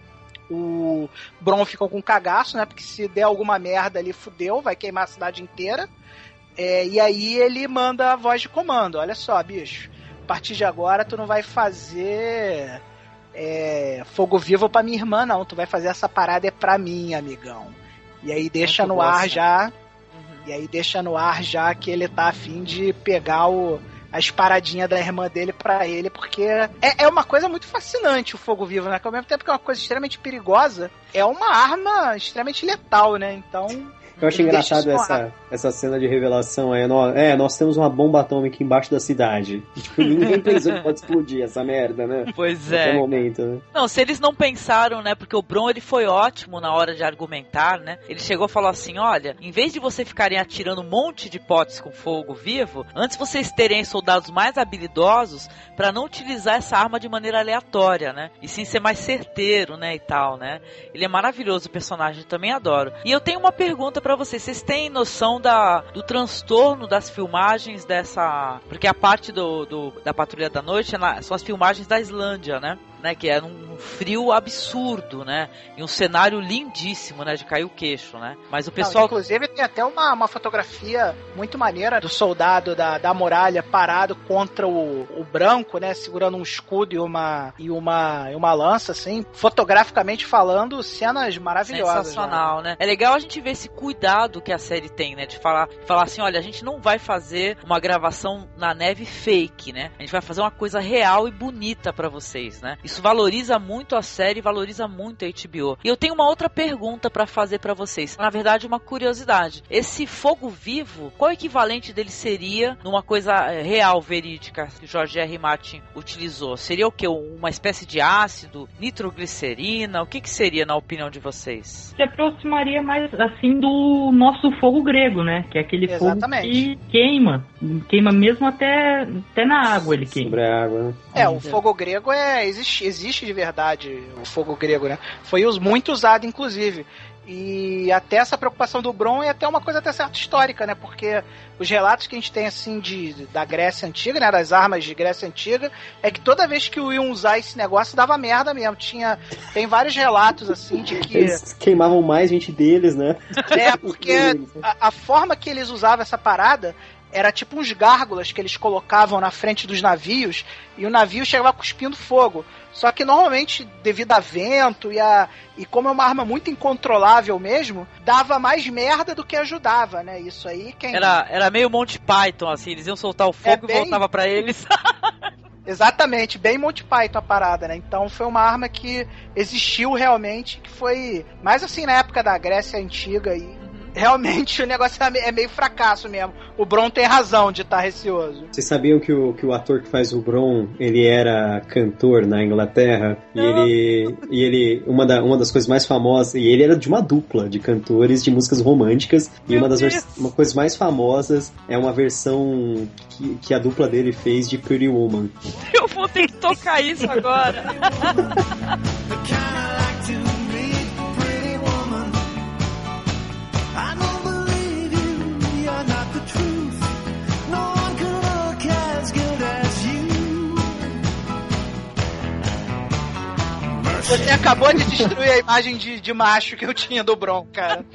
o Bronn ficam com cagaço, né? Porque se der alguma merda ali, fudeu, vai queimar a cidade inteira. É, e aí ele manda a voz de comando. Olha só, bicho, a partir de agora tu não vai fazer é, fogo vivo pra minha irmã, não. Tu vai fazer essa parada é pra mim, amigão. E aí deixa Muito no ar já uhum. E aí deixa no ar já que ele tá a fim de pegar o, as paradinhas da irmã dele pra ele, porque é, é uma coisa muito fascinante o fogo vivo, né? Que ao mesmo tempo que é uma coisa extremamente perigosa, é uma arma extremamente letal, né? Então... Eu acho engraçado essa, essa cena de revelação aí. Nós, é, nós temos uma bomba atômica embaixo da cidade. Tipo, ninguém pensou que pode explodir essa merda, né? Pois é. Momento, né? Não, se eles não pensaram, né? Porque o Bronn, ele foi ótimo na hora de argumentar, né? Ele chegou e falou assim, olha, em vez de vocês ficarem atirando um monte de potes com fogo vivo, antes vocês terem soldados mais habilidosos pra não utilizar essa arma de maneira aleatória, né? E sim ser mais certeiro, né? E tal, né? Ele é maravilhoso, o personagem, também adoro. E eu tenho uma pergunta pra vocês, vocês têm noção da, do transtorno das filmagens dessa... Porque a parte do, do, da Patrulha da Noite é na, são as filmagens da Islândia, né? Né, que era um frio absurdo, né? E um cenário lindíssimo, né? De cair o queixo, né? Mas o pessoal... Não, inclusive tem até uma, uma fotografia muito maneira do soldado da, da muralha parado contra o, o branco, né? Segurando um escudo e uma, e uma, e uma lança, assim. Fotograficamente falando, cenas maravilhosas. Sensacional, né? É legal a gente ver esse cuidado que a série tem, né? De falar, de falar assim, olha, a gente não vai fazer uma gravação na neve fake, né? A gente vai fazer uma coisa real e bonita pra vocês, né? Isso valoriza muito a série e valoriza muito a H B O. E eu tenho uma outra pergunta pra fazer pra vocês. Na verdade, uma curiosidade. Esse fogo vivo, qual o equivalente dele seria numa coisa real, verídica, que o George R. Martin utilizou? Seria o quê? Uma espécie de ácido? Nitroglicerina? O que que seria, na opinião de vocês? Se aproximaria mais, assim, do nosso fogo grego, né? Que é aquele Exatamente. fogo que queima. Queima mesmo até, até na água ele queima. Sobre a água, né? É, o fogo grego é existe, existe de verdade, o fogo grego, né? Foi us- muito usado, inclusive. E até essa preocupação do Bron é até uma coisa até certa histórica, né? Porque os relatos que a gente tem, assim, de, da Grécia Antiga, né? Das armas de Grécia Antiga, é que toda vez que iam usar esse negócio, dava merda mesmo. Tinha, tem vários relatos, assim, de que... Eles queimavam mais gente deles, né? É, porque a, a forma que eles usavam essa parada era tipo uns gárgulas que eles colocavam na frente dos navios e o navio chegava cuspindo fogo. Só que normalmente, devido a vento e, a, e como é uma arma muito incontrolável mesmo, dava mais merda do que ajudava, né? Isso aí quem... Era, era meio Monty Python, assim, eles iam soltar o fogo É bem... e voltava pra eles. Exatamente, bem Monty Python a parada, né? Então foi uma arma que existiu realmente, que foi mais assim na época da Grécia Antiga e realmente o negócio é meio fracasso mesmo. O Bron tem razão de estar receoso. Vocês sabiam que o, que o ator que faz o Bron, ele era cantor na Inglaterra? E ele, e ele uma, da, uma das coisas mais famosas, e ele era de uma dupla de cantores de músicas românticas, e uma das vers, uma coisas mais famosas é uma versão que, que a dupla dele fez de Pretty Woman. Eu vou ter que tocar isso agora. Você acabou de destruir a imagem de, de macho que eu tinha do Bron, cara.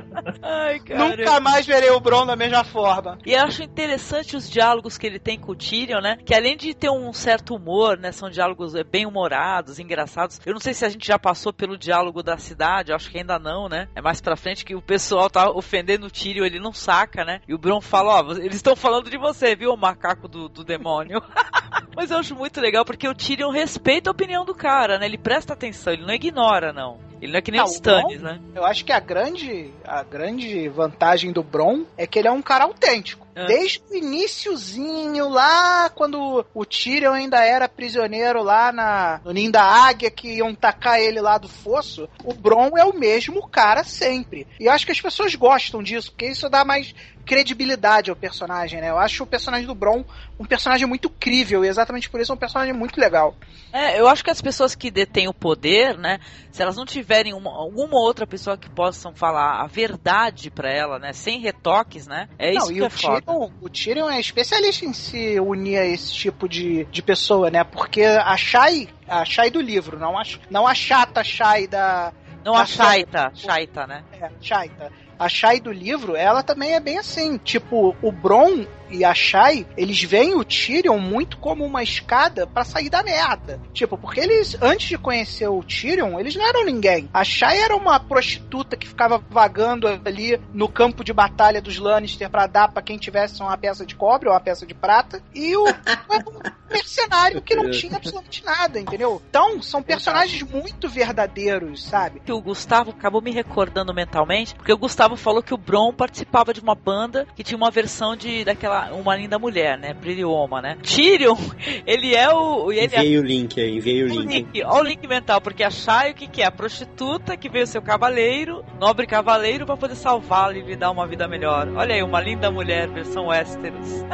Ai, cara. Nunca mais verei o Bron da mesma forma. E eu acho interessante os diálogos que ele tem com o Tyrion, né? Que além de ter um certo humor, né? São diálogos bem humorados, engraçados. Eu não sei se a gente já passou pelo diálogo da cidade, eu acho que ainda não, né? É mais pra frente que o pessoal tá ofendendo o Tyrion, ele não saca, né? E o Bron fala, ó, eles estão falando de você, viu, o macaco do, do demônio. Mas eu acho muito legal porque o Tyrion respeita a opinião do cara, né? Ele presta atenção, ele não ignora, não. Ele não é que nem não, o Stannis, né? Eu acho que a grande, a grande vantagem do Bron é que ele é um cara autêntico. É. Desde o iniciozinho, lá quando o Tyrion ainda era prisioneiro lá na, no Ninho da Águia, que iam tacar ele lá do fosso, o Bron é o mesmo cara sempre. E eu acho que as pessoas gostam disso, porque isso dá mais credibilidade ao personagem, né? Eu acho o personagem do Bron um personagem muito crível, e exatamente por isso é um personagem muito legal. É, eu acho que as pessoas que detêm o poder, né, se elas não tiverem uma, alguma outra pessoa que possam falar a verdade pra ela, né, sem retoques, né, é não, isso e que o é foda. Tyrion, o Tyrion é especialista em se unir a esse tipo de, de pessoa, né, porque a Shai, a Shai do livro, não a, não a chata Shai da... Não da a Shaita, Shaita, né? É, Shaita. A Shai do livro, ela também é bem assim. Tipo, o Bron e a Shai, eles veem o Tyrion muito como uma escada pra sair da merda. Tipo, porque eles, antes de conhecer o Tyrion, eles não eram ninguém. A Shai era uma prostituta que ficava vagando ali no campo de batalha dos Lannister pra dar pra quem tivesse uma peça de cobre ou uma peça de prata. E o era um mercenário que não tinha absolutamente nada, entendeu? Então, são personagens muito verdadeiros, sabe? Que o Gustavo acabou me recordando mentalmente, porque o Gustavo falou que o Bron participava de uma banda que tinha uma versão de daquela Uma Linda Mulher, né? Pretty Woman, né? Tyrion, ele é o... Ele enviei é... o link aí, enviei o link. link. Olha o link mental, porque a Shai, o que que é? A prostituta que veio seu cavaleiro, nobre cavaleiro, pra poder salvá-lo e lhe dar uma vida melhor. Olha aí, Uma Linda Mulher, versão Westeros.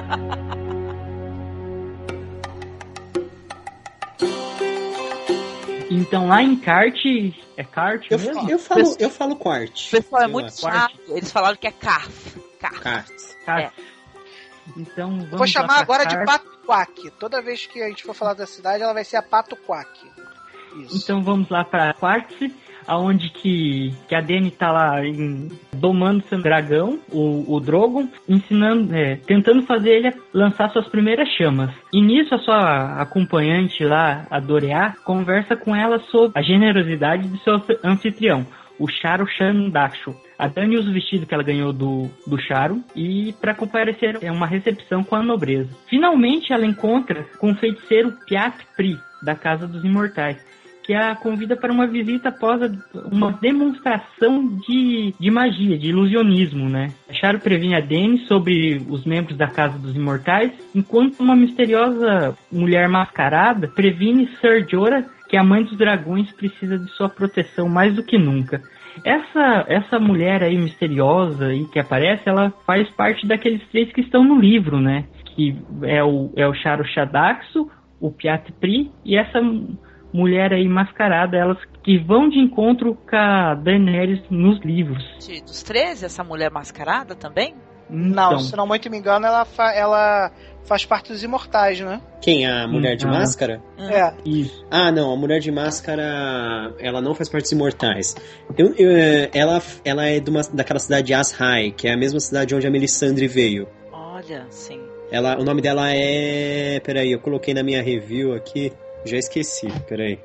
Então lá em Cart, é Cart eu, mesmo? Eu falo, eu falo Quart. O pessoal é Eu muito acho. chato, eles falaram que é Carf. Carf. Cart. Cart. É. Então vamos Vou lá chamar pra agora Cart. de Patuquaque. Toda vez que a gente for falar da cidade, ela vai ser a Patuquaque. Isso. Então vamos lá para Quartz, aonde que, que a Dany tá lá em, domando seu dragão, o, o Drogon, ensinando, é, tentando fazer ele lançar suas primeiras chamas. E nisso a sua acompanhante lá, a Doreah, conversa com ela sobre a generosidade de seu anfitrião, o Charo Shandakshu. A Dany usa o vestido que ela ganhou do, do Charo e para comparecer é uma recepção com a nobreza. Finalmente ela encontra com o feiticeiro Pyat Pri, da Casa dos Imortais, que a convida para uma visita após uma demonstração de, de magia, de ilusionismo, né? Charo previne a Dany sobre os membros da Casa dos Imortais, enquanto uma misteriosa mulher mascarada previne Ser Jorah que a Mãe dos Dragões precisa de sua proteção mais do que nunca. Essa, essa mulher aí misteriosa aí que aparece, ela faz parte daqueles três que estão no livro, né? Que é o, é o Charo Shadaxo, o Pyat Pri e essa mulher aí mascarada, elas que vão de encontro com a Daenerys nos livros. Dos treze, essa mulher mascarada também? Não, Então, se não muito me engano, ela, fa- ela faz parte dos Imortais, né? Quem? A Mulher de Hum, ah. Máscara? É. isso. Ah, não, a Mulher de Máscara, ela não faz parte dos Imortais. Eu, eu, ela, ela é de uma, daquela cidade de Ashai, que é a mesma cidade onde a Melisandre veio. Olha, sim. Ela, o nome dela é... Peraí, eu coloquei na minha review aqui, já esqueci, peraí.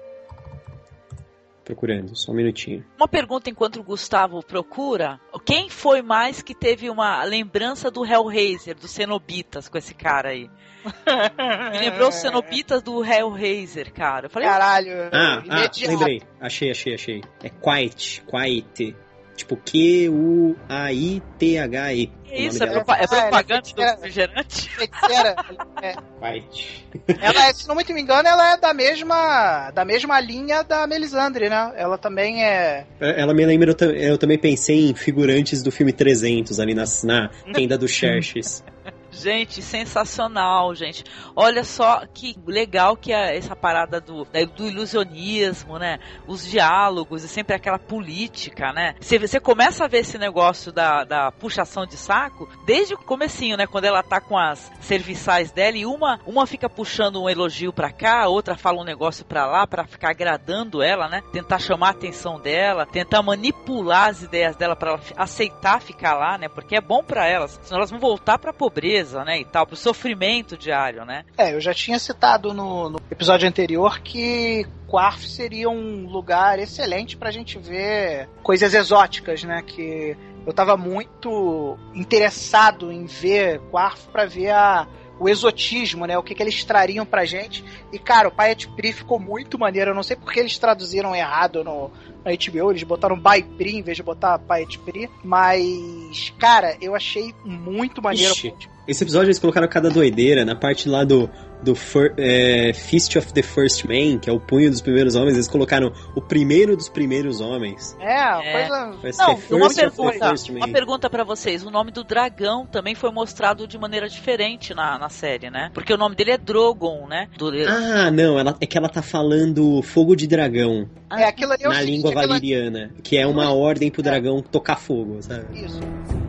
Procurando, só um minutinho. Uma pergunta enquanto o Gustavo procura. Quem foi mais que teve uma lembrança do Hellraiser, dos Cenobitas, com esse cara aí? Me lembrou os Cenobitas do Hellraiser, cara. Eu falei, Caralho. Ah, ah, imediato. lembrei. Achei, achei, achei. É Quiet, Quiet. Tipo Q U A I T H E. isso, é, dela. propa- é propaganda Ah, do ela é refrigerante? Feiticeira. É. Quiet. Ela é, se não muito me engano, ela é da mesma, da mesma linha da Melisandre, né? Ela também é... Ela me lembra, eu, ta- eu também pensei em figurantes do filme trezentos, ali na, na tenda do Xerxes. Gente, sensacional, gente. Olha só que legal que é essa parada do, do ilusionismo, né? Os diálogos e sempre aquela política, né? Você, você começa a ver esse negócio da, da puxação de saco desde o comecinho, né? Quando ela tá com as serviçais dela e uma, uma fica puxando um elogio pra cá, a outra fala um negócio pra lá pra ficar agradando ela, né? Tentar chamar a atenção dela, tentar manipular as ideias dela pra ela aceitar ficar lá, né? Porque é bom pra elas, senão elas vão voltar pra pobreza, né, e tal, pro sofrimento diário, né? É, eu já tinha citado no, no episódio anterior que Quarth seria um lugar excelente pra gente ver coisas exóticas, né? Que eu tava muito interessado em ver Quarth pra ver a, o exotismo, né? O que, que eles trariam pra gente. E, cara, o Pyat Pri ficou muito maneiro. Eu não sei porque eles traduziram errado no, na H B O. Eles botaram Bai Pri em vez de botar Pyat Pri. Mas, cara, eu achei muito maneiro. Ixi, esse episódio eles colocaram cada doideira. Na parte lá do, do fir, é, Fist of the First Man, que é o punho dos primeiros homens, eles colocaram o primeiro dos primeiros homens. É, É. coisa... Parece Não, que é uma First of the pergunta, First Man. uma pergunta pra vocês. O nome do dragão também foi mostrado de maneira diferente na, na série, né? Porque o nome dele é Drogon, né? Do... Ah, não, ela, é que ela tá falando fogo de dragão É, aquilo ali é o na seguinte, língua aquilo- valeriana, que é uma ordem pro dragão tocar fogo, sabe? Isso.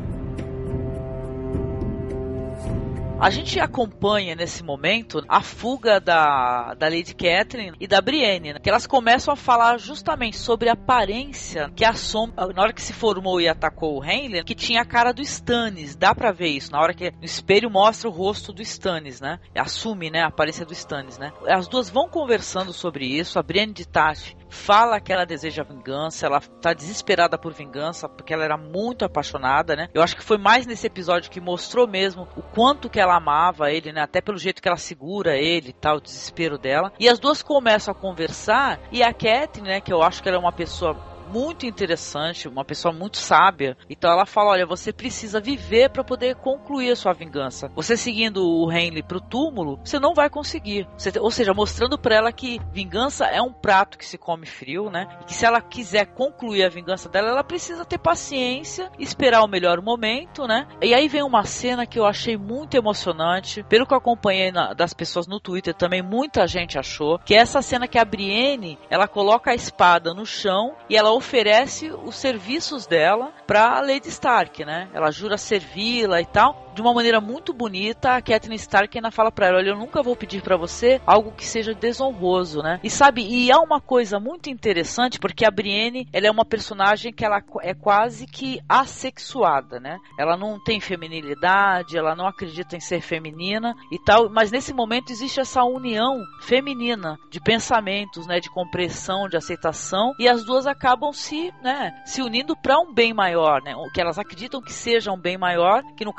A gente acompanha nesse momento a fuga da, da Lady Catelyn e da Brienne, né? Que elas começam a falar justamente sobre a aparência que a sombra, na hora que se formou e atacou o Renly, que tinha a cara do Stannis, dá pra ver isso, na hora que no espelho mostra o rosto do Stannis, né? Assume, né, a aparência do Stannis, né? As duas vão conversando sobre isso, a Brienne de Tarth fala que ela deseja vingança, ela tá desesperada por vingança, porque ela era muito apaixonada, né? Eu acho que foi mais nesse episódio que mostrou mesmo o quanto que ela amava ele, né? Até pelo jeito que ela segura ele e tal, o desespero dela. E as duas começam a conversar, e a Catelyn, né, que eu acho que ela é uma pessoa muito interessante, uma pessoa muito sábia. Então ela fala, olha, você precisa viver para poder concluir a sua vingança. Você seguindo o Renly pro túmulo, você não vai conseguir. Você, ou seja, mostrando para ela que vingança é um prato que se come frio, né? E que se ela quiser concluir a vingança dela, ela precisa ter paciência, esperar o melhor momento, né? E aí vem uma cena que eu achei muito emocionante, pelo que eu acompanhei na, das pessoas no Twitter, também muita gente achou, que é essa cena que a Brienne, ela coloca a espada no chão e ela oferece os serviços dela pra Lady Stark, né? Ela jura servi-la e tal. De uma maneira muito bonita, a Catelyn Stark ainda fala pra ela, olha, eu nunca vou pedir pra você algo que seja desonroso, né? E sabe, e é uma coisa muito interessante, porque a Brienne, ela é uma personagem que ela é quase que assexuada, né? Ela não tem feminilidade, ela não acredita em ser feminina e tal, mas nesse momento existe essa união feminina de pensamentos, né? De compreensão, de aceitação, e as duas acabam se, né, se unindo pra um bem maior, né? O que elas acreditam que seja um bem maior, que no caso seria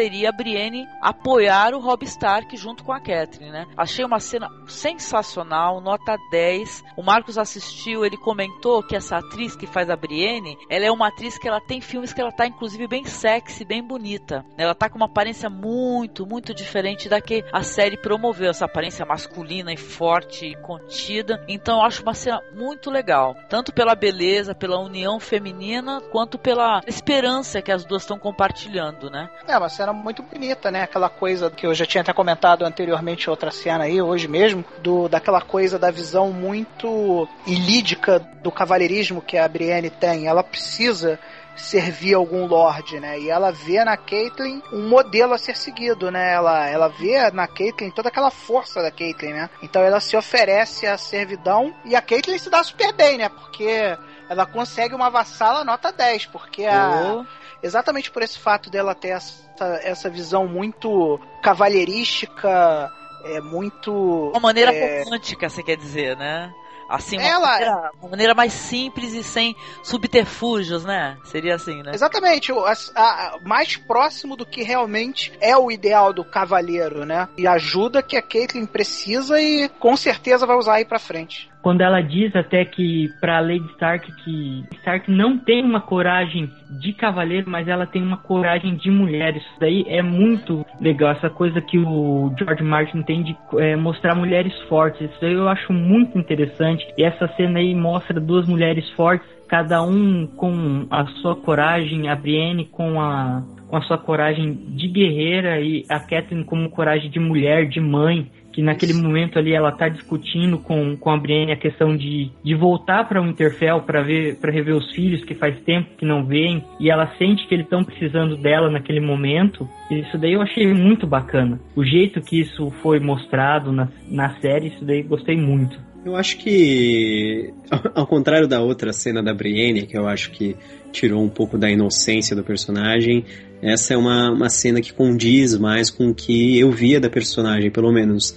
seria a Brienne apoiar o Robb Stark junto com a Catelyn, né? Achei uma cena sensacional, nota dez. O Marcos assistiu, ele comentou que essa atriz que faz a Brienne, ela é uma atriz que ela tem filmes que ela tá inclusive bem sexy, bem bonita. Ela tá com uma aparência muito, muito diferente da que a série promoveu, essa aparência masculina e forte e contida. Então eu acho uma cena muito legal, tanto pela beleza, pela união feminina, quanto pela esperança que as duas estão compartilhando, né? É uma cena muito bonita, né? Aquela coisa que eu já tinha até comentado anteriormente, outra cena aí, hoje mesmo, do, daquela coisa da visão muito ilídica do cavalheirismo que a Brienne tem. Ela precisa servir algum lorde, né? E ela vê na Catelyn um modelo a ser seguido, né? Ela, ela vê na Catelyn toda aquela força da Catelyn, né? Então ela se oferece à servidão e a Catelyn se dá super bem, né? Porque ela consegue uma vassala nota dez, porque a... Oh. Exatamente por esse fato dela ter essa, essa visão muito cavalheirística, é muito... Uma maneira é... romântica, você quer dizer, né? Assim, uma, ela... maneira, uma maneira mais simples e sem subterfúgios, né? Seria assim, né? Exatamente, a, a, mais próximo do que realmente é o ideal do cavaleiro, né? E ajuda que a Catelyn precisa e com certeza vai usar aí pra frente. Quando ela diz até que pra Lady Stark que Stark não tem uma coragem de cavaleiro, mas ela tem uma coragem de mulher. Isso daí é muito legal, essa coisa que o George Martin tem de é, mostrar mulheres fortes. Isso daí eu acho muito interessante. E essa cena aí mostra duas mulheres fortes, cada um com a sua coragem, a Brienne com a, com a sua coragem de guerreira e a Catelyn como coragem de mulher, de mãe. Que naquele momento ali ela tá discutindo com, com a Brienne a questão de, de voltar para o Winterfell para ver, para rever os filhos que faz tempo que não veem, e ela sente que eles estão precisando dela naquele momento. Isso daí eu achei muito bacana. O jeito que isso foi mostrado na, na série, isso daí gostei muito. Eu acho que, ao contrário da outra cena da Brienne, que eu acho que tirou um pouco da inocência do personagem, essa é uma, uma cena que condiz mais com o que eu via da personagem, pelo menos.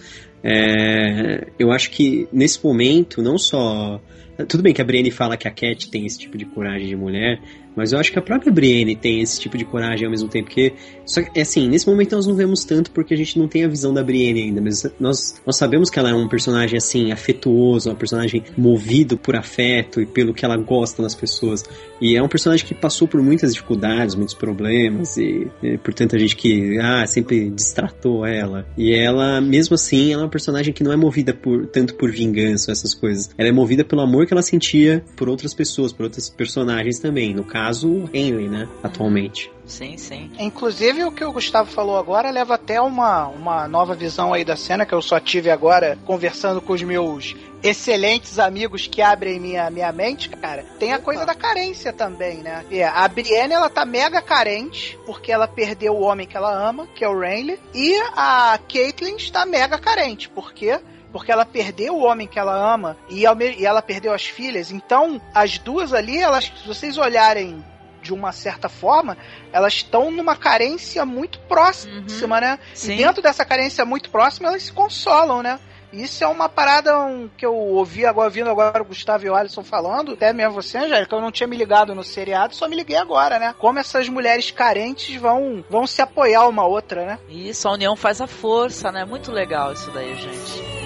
É, eu acho que, nesse momento, não só... Tudo bem que a Brienne fala que a Cat tem esse tipo de coragem de mulher, mas eu acho que a própria Brienne tem esse tipo de coragem ao mesmo tempo, porque, só que, assim, nesse momento nós não vemos tanto porque a gente não tem a visão da Brienne ainda, mas nós, nós sabemos que ela é um personagem, assim, afetuoso, um personagem movido por afeto e pelo que ela gosta nas pessoas, e é um personagem que passou por muitas dificuldades, muitos problemas, e, e por tanta gente que, ah, sempre distratou ela, e ela, mesmo assim, ela é uma personagem que não é movida por, tanto por vingança, essas coisas, ela é movida pelo amor que ela sentia por outras pessoas, por outros personagens também, no caso o Henry, né, atualmente. Sim, sim. Inclusive o que o Gustavo falou agora leva até uma, uma nova visão aí da cena que eu só tive agora conversando com os meus excelentes amigos que abrem minha, minha mente, cara. Tem a coisa da carência também, né? É, a Brienne, ela tá mega carente porque ela perdeu o homem que ela ama, que é o Renly, e a Catelyn está mega carente porque... porque ela perdeu o homem que ela ama e, e ela perdeu as filhas. Então, as duas ali, elas, se vocês olharem de uma certa forma, elas estão numa carência muito próxima, uhum. né? Sim. E dentro dessa carência muito próxima, elas se consolam, né? Isso é uma parada um, que eu ouvi agora, ouvindo agora o Gustavo e o Alisson falando, até mesmo você, Angélica, eu não tinha me ligado no seriado, só me liguei agora, né? Como essas mulheres carentes vão, vão se apoiar uma outra, né? Isso, a união faz a força, né? Muito legal isso daí, gente.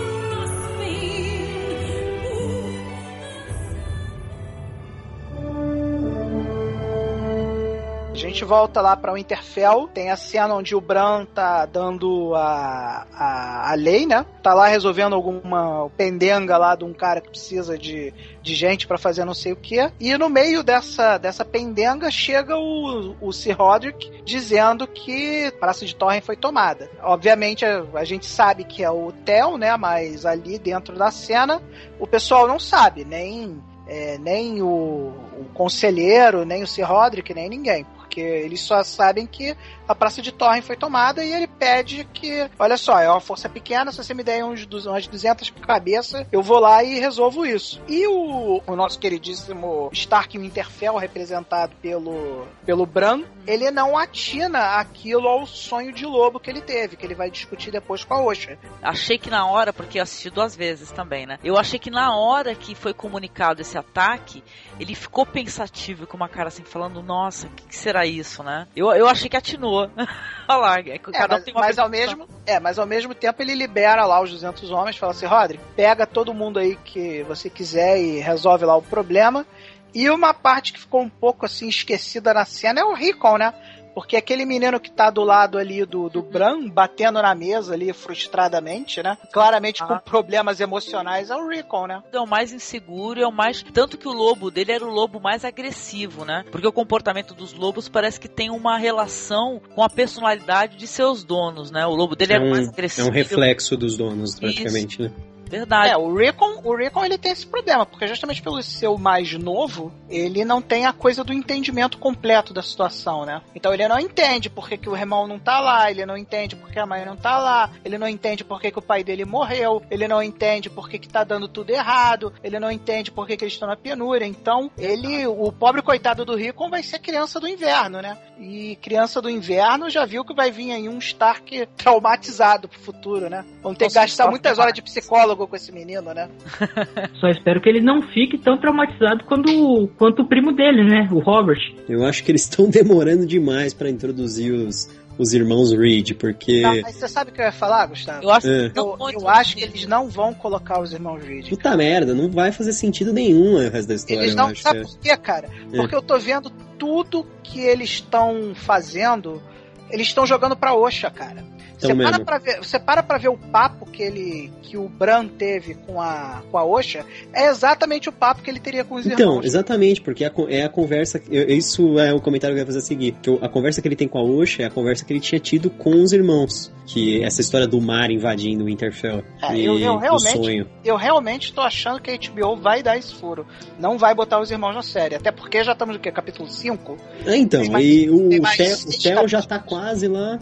A gente volta lá pra Winterfell, tem a cena onde o Bran tá dando a, a, a lei, né? Tá lá resolvendo alguma pendenga lá de um cara que precisa de, de gente pra fazer não sei o que. E no meio dessa, dessa pendenga chega o, o Sir Roderick dizendo que a Praça de Torrhen foi tomada. Obviamente a, a gente sabe que é o Theon, né? Mas ali dentro da cena o pessoal não sabe, nem, é, nem o, o conselheiro, nem o Sir Roderick, nem ninguém. Porque eles só sabem que a Praça de Torrhen foi tomada e ele pede que, olha só, é uma força pequena, se você me der uns, umas duzentas cabeças, eu vou lá e resolvo isso. E o, o nosso queridíssimo Stark Winterfell, representado pelo, pelo Bran, ele não atina aquilo ao sonho de lobo que ele teve, que ele vai discutir depois com a Osha. Achei que na hora, porque eu assisti duas vezes também, né? Eu achei que na hora que foi comunicado esse ataque, ele ficou pensativo com uma cara assim, falando, nossa, o que, que será isso, né? Eu, eu achei que atinou. Olha lá, é, cada mas, um tem uma mas ao mesmo É, mas ao mesmo tempo ele libera lá os duzentos homens, fala assim, Roderick, pega todo mundo aí que você quiser e resolve lá o problema. E uma parte que ficou um pouco assim esquecida na cena é o Rickon, né? Porque aquele menino que tá do lado ali do, do Bran, batendo na mesa ali frustradamente, né? Claramente ah. com problemas emocionais, é o Rickon, né? É o mais inseguro, é o mais... Tanto que o lobo dele era o lobo mais agressivo, né? Porque o comportamento dos lobos parece que tem uma relação com a personalidade de seus donos, né? O lobo dele é era um, o mais agressivo. É um reflexo dos donos, praticamente, Isso. né? Verdade. É, o Rickon, o Rickon ele tem esse problema, porque justamente pelo seu mais novo, ele não tem a coisa do entendimento completo da situação, né? Então ele não entende por que, que o irmão não tá lá, ele não entende por que a mãe não tá lá, ele não entende por que, que o pai dele morreu, ele não entende por que, que tá dando tudo errado, ele não entende por que, que eles estão na penúria. Então, ele, o pobre coitado do Rickon vai ser criança do inverno, né? E criança do inverno já viu que vai vir aí um Stark traumatizado pro futuro, né? Vão ter Nossa, que gastar muitas horas de psicólogo com esse menino, né? Só espero que ele não fique tão traumatizado quanto, quanto o primo dele, né? O Robert. Eu acho que eles estão demorando demais pra introduzir os, os irmãos Reed, porque... Tá, mas você sabe o que eu ia falar, Gustavo? Eu acho, é. que, eu, eu acho que eles não vão colocar os irmãos Reed. Puta cara. merda, não vai fazer sentido nenhum o resto da história. Eles não, eu acho, sabe é. por quê, cara? Porque é. eu tô vendo tudo que eles estão fazendo, eles estão jogando pra Osha, cara. Você para, pra ver, você para pra ver o papo que ele que o Bran teve com a, com a Osha, é exatamente o papo que ele teria com os então, irmãos. Então, exatamente, porque é a, é a conversa... Isso é o comentário que eu ia fazer a seguir. Que a conversa que ele tem com a Osha é a conversa que ele tinha tido com os irmãos. Que essa história do mar invadindo o Winterfell. É, e eu, eu, realmente, o sonho. eu realmente tô achando que a H B O vai dar esse furo. Não vai botar os irmãos na série. Até porque já estamos no quê? Capítulo cinco? É, então, mais, e o Theo já capítulos. tá quase lá...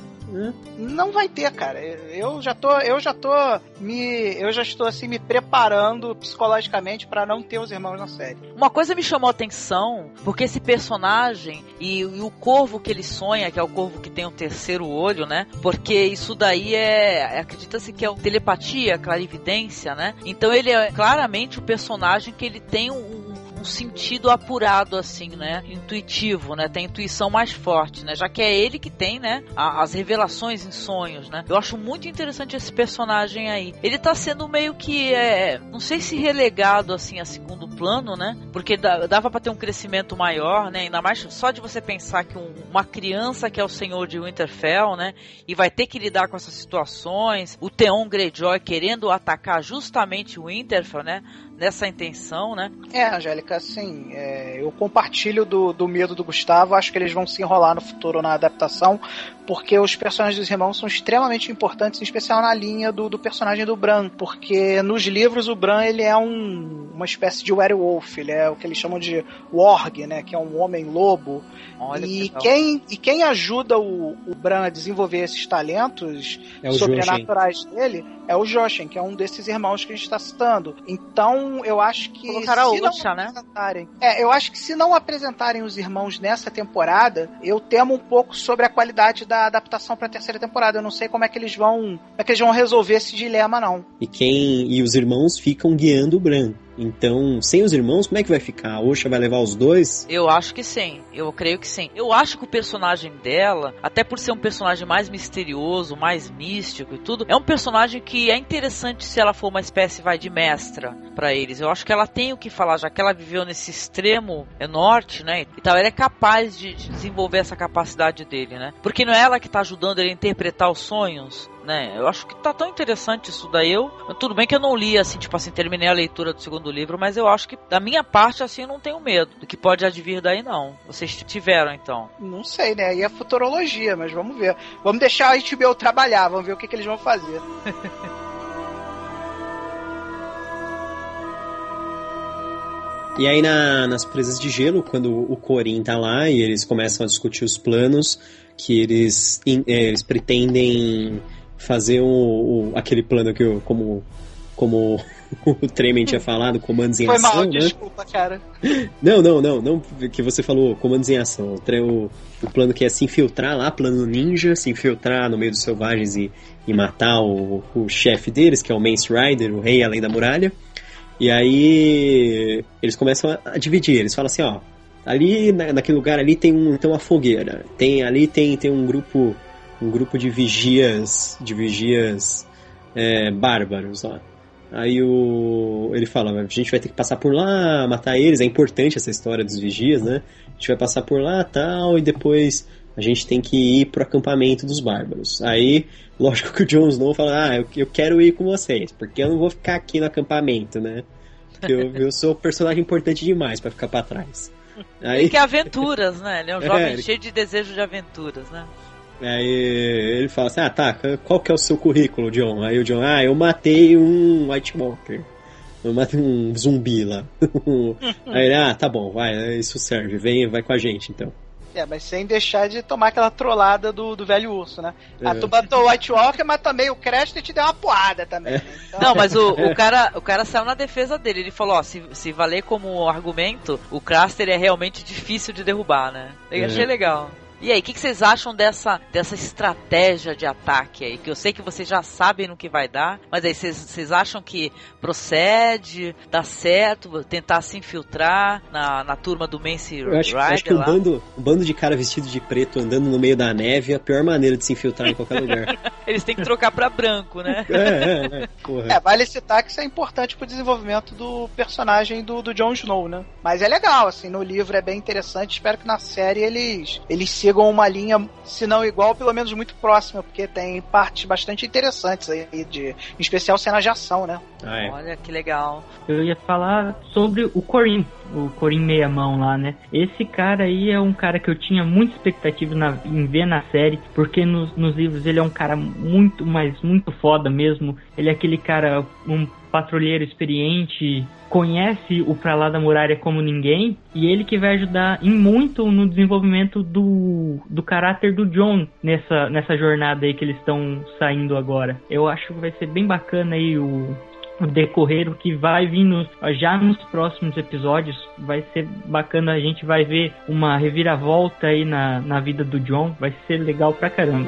Não vai ter, cara. Eu já tô, eu já tô me, eu já estou assim me preparando psicologicamente pra não ter os irmãos na série. Uma coisa me chamou a atenção, porque esse personagem e, e o corvo que ele sonha, que é o corvo que tem um terceiro olho, né? Porque isso daí é, acredita-se que é telepatia, clarividência, né? Então ele é claramente o personagem que ele tem um um sentido apurado, assim, né? Intuitivo, né? Tem intuição mais forte, né? Já que é ele que tem, né? A, as revelações em sonhos, né? Eu acho muito interessante esse personagem aí. Ele tá sendo meio que, é, não sei se relegado, assim, a segundo plano, né? Porque dava pra ter um crescimento maior, né? Ainda mais só de você pensar que um, uma criança que é o senhor de Winterfell, né? E vai ter que lidar com essas situações. O Theon Greyjoy querendo atacar justamente o Winterfell, né? Nessa intenção, né? É, Angélica, assim, é, eu compartilho do, do medo do Gustavo, acho que eles vão se enrolar no futuro na adaptação, porque os personagens dos irmãos são extremamente importantes, em especial na linha do, do personagem do Bran, porque nos livros o Bran, ele é um, uma espécie de werewolf, ele é o que eles chamam de warg, né, que é um homem-lobo. Olha, e, que quem, e quem ajuda o, o Bran a desenvolver esses talentos é sobrenaturais Joshen. dele é o Joshen, que é um desses irmãos que a gente está citando. Então, eu acho que Colocaram se a Osha, né? É, eu acho que se não apresentarem os irmãos nessa temporada, eu temo um pouco sobre a qualidade da adaptação para a terceira temporada. Eu não sei como é que eles vão, como é que eles vão resolver esse dilema, não. E quem e os irmãos ficam guiando o Bran. Então, sem os irmãos, como é que vai ficar? A Osha vai levar os dois? Eu acho que sim, eu creio que sim. Eu acho que o personagem dela, até por ser um personagem mais misterioso, mais místico e tudo, é um personagem que é interessante se ela for uma espécie, vai, de mestra pra eles. Eu acho que ela tem o que falar, já que ela viveu nesse extremo norte, né? E tal, ela é capaz de, de desenvolver essa capacidade dele, né? Porque não é ela que tá ajudando ele a interpretar os sonhos, né? Eu acho que tá tão interessante isso daí. Eu, tudo bem que eu não li, assim, tipo assim, terminei a leitura do segundo livro, mas eu acho que, da minha parte, assim, eu não tenho medo do que pode advir daí, não. Vocês tiveram, então? Não sei, né? Aí é futurologia, mas vamos ver. Vamos deixar a H B O trabalhar, vamos ver o que, que eles vão fazer. E aí na, nas presas de gelo, quando o Corin tá lá e eles começam a discutir os planos, que eles, in, é, eles pretendem fazer o, o, aquele plano que eu, como, como o Tremen tinha falado, comandos em Foi ação, mal, né? desculpa, cara. Não, não, não, não que você falou comandos em ação. O, o, o plano que é se infiltrar lá, plano ninja, se infiltrar no meio dos selvagens e, e matar o, o chefe deles, que é o Mance Rider, o rei além da muralha. E aí eles começam a, a dividir, eles falam assim, ó, ali na, naquele lugar ali tem, um, tem uma fogueira, tem, ali tem, tem um grupo um grupo de vigias, de vigias é, bárbaros lá. Aí o, ele fala, a gente vai ter que passar por lá, matar eles, é importante essa história dos vigias, né? A gente vai passar por lá, tal, e depois a gente tem que ir pro acampamento dos bárbaros. Aí, lógico que o Jon Snow fala, ah, eu, eu quero ir com vocês, porque eu não vou ficar aqui no acampamento, né? Eu, eu sou um personagem importante demais pra ficar pra trás. Aí... Ele quer aventuras, né? Ele é um jovem é, ele... cheio de desejo de aventuras, né? Aí ele fala assim, ah, tá, qual que é o seu currículo, Jon? Aí o Jon, ah, eu matei um White Walker. Eu matei um zumbi lá. Aí ele, ah, tá bom, vai, isso serve, vem, vai com a gente, então. É, mas sem deixar de tomar aquela trollada do, do velho urso, né? É. Ah, tu matou o White Walker, mas também o crédito te deu uma porrada também. É. Né? Então... Não, mas o, o, cara, o cara saiu na defesa dele. Ele falou, ó, se, se valer como argumento, o Craster é realmente difícil de derrubar, né? Eu é. achei legal. E aí, o que, que vocês acham dessa, dessa estratégia de ataque aí? Que eu sei que vocês já sabem no que vai dar, mas aí vocês, vocês acham que procede, dá certo, tentar se infiltrar na, na turma do Mance Rider? Eu acho, acho que um bando, um bando de cara vestido de preto andando no meio da neve é a pior maneira de se infiltrar em qualquer lugar. Eles têm que trocar pra branco, né? É, é, é, porra. É, vale citar que isso é importante pro desenvolvimento do personagem do, do Jon Snow, né? Mas é legal, assim, no livro é bem interessante, espero que na série eles, eles sigam uma linha, se não igual, pelo menos muito próxima, porque tem partes bastante interessantes aí, de, em especial cenas de ação, né? Ah, é. Olha que legal. Eu ia falar sobre o Corin, o Corin meia-mão lá, né? Esse cara aí é um cara que eu tinha muita expectativa na, em ver na série, porque nos, nos livros ele é um cara muito, mas muito foda mesmo. Ele é aquele cara, um patrulheiro experiente, conhece o Pra Lá da Muralha como ninguém, e ele que vai ajudar em muito no desenvolvimento do, do caráter do Jon nessa, nessa jornada aí que eles estão saindo agora. Eu acho que vai ser bem bacana aí o, o decorrer, o que vai vir nos, já nos próximos episódios. Vai ser bacana, a gente vai ver uma reviravolta aí na, na vida do Jon, vai ser legal pra caramba.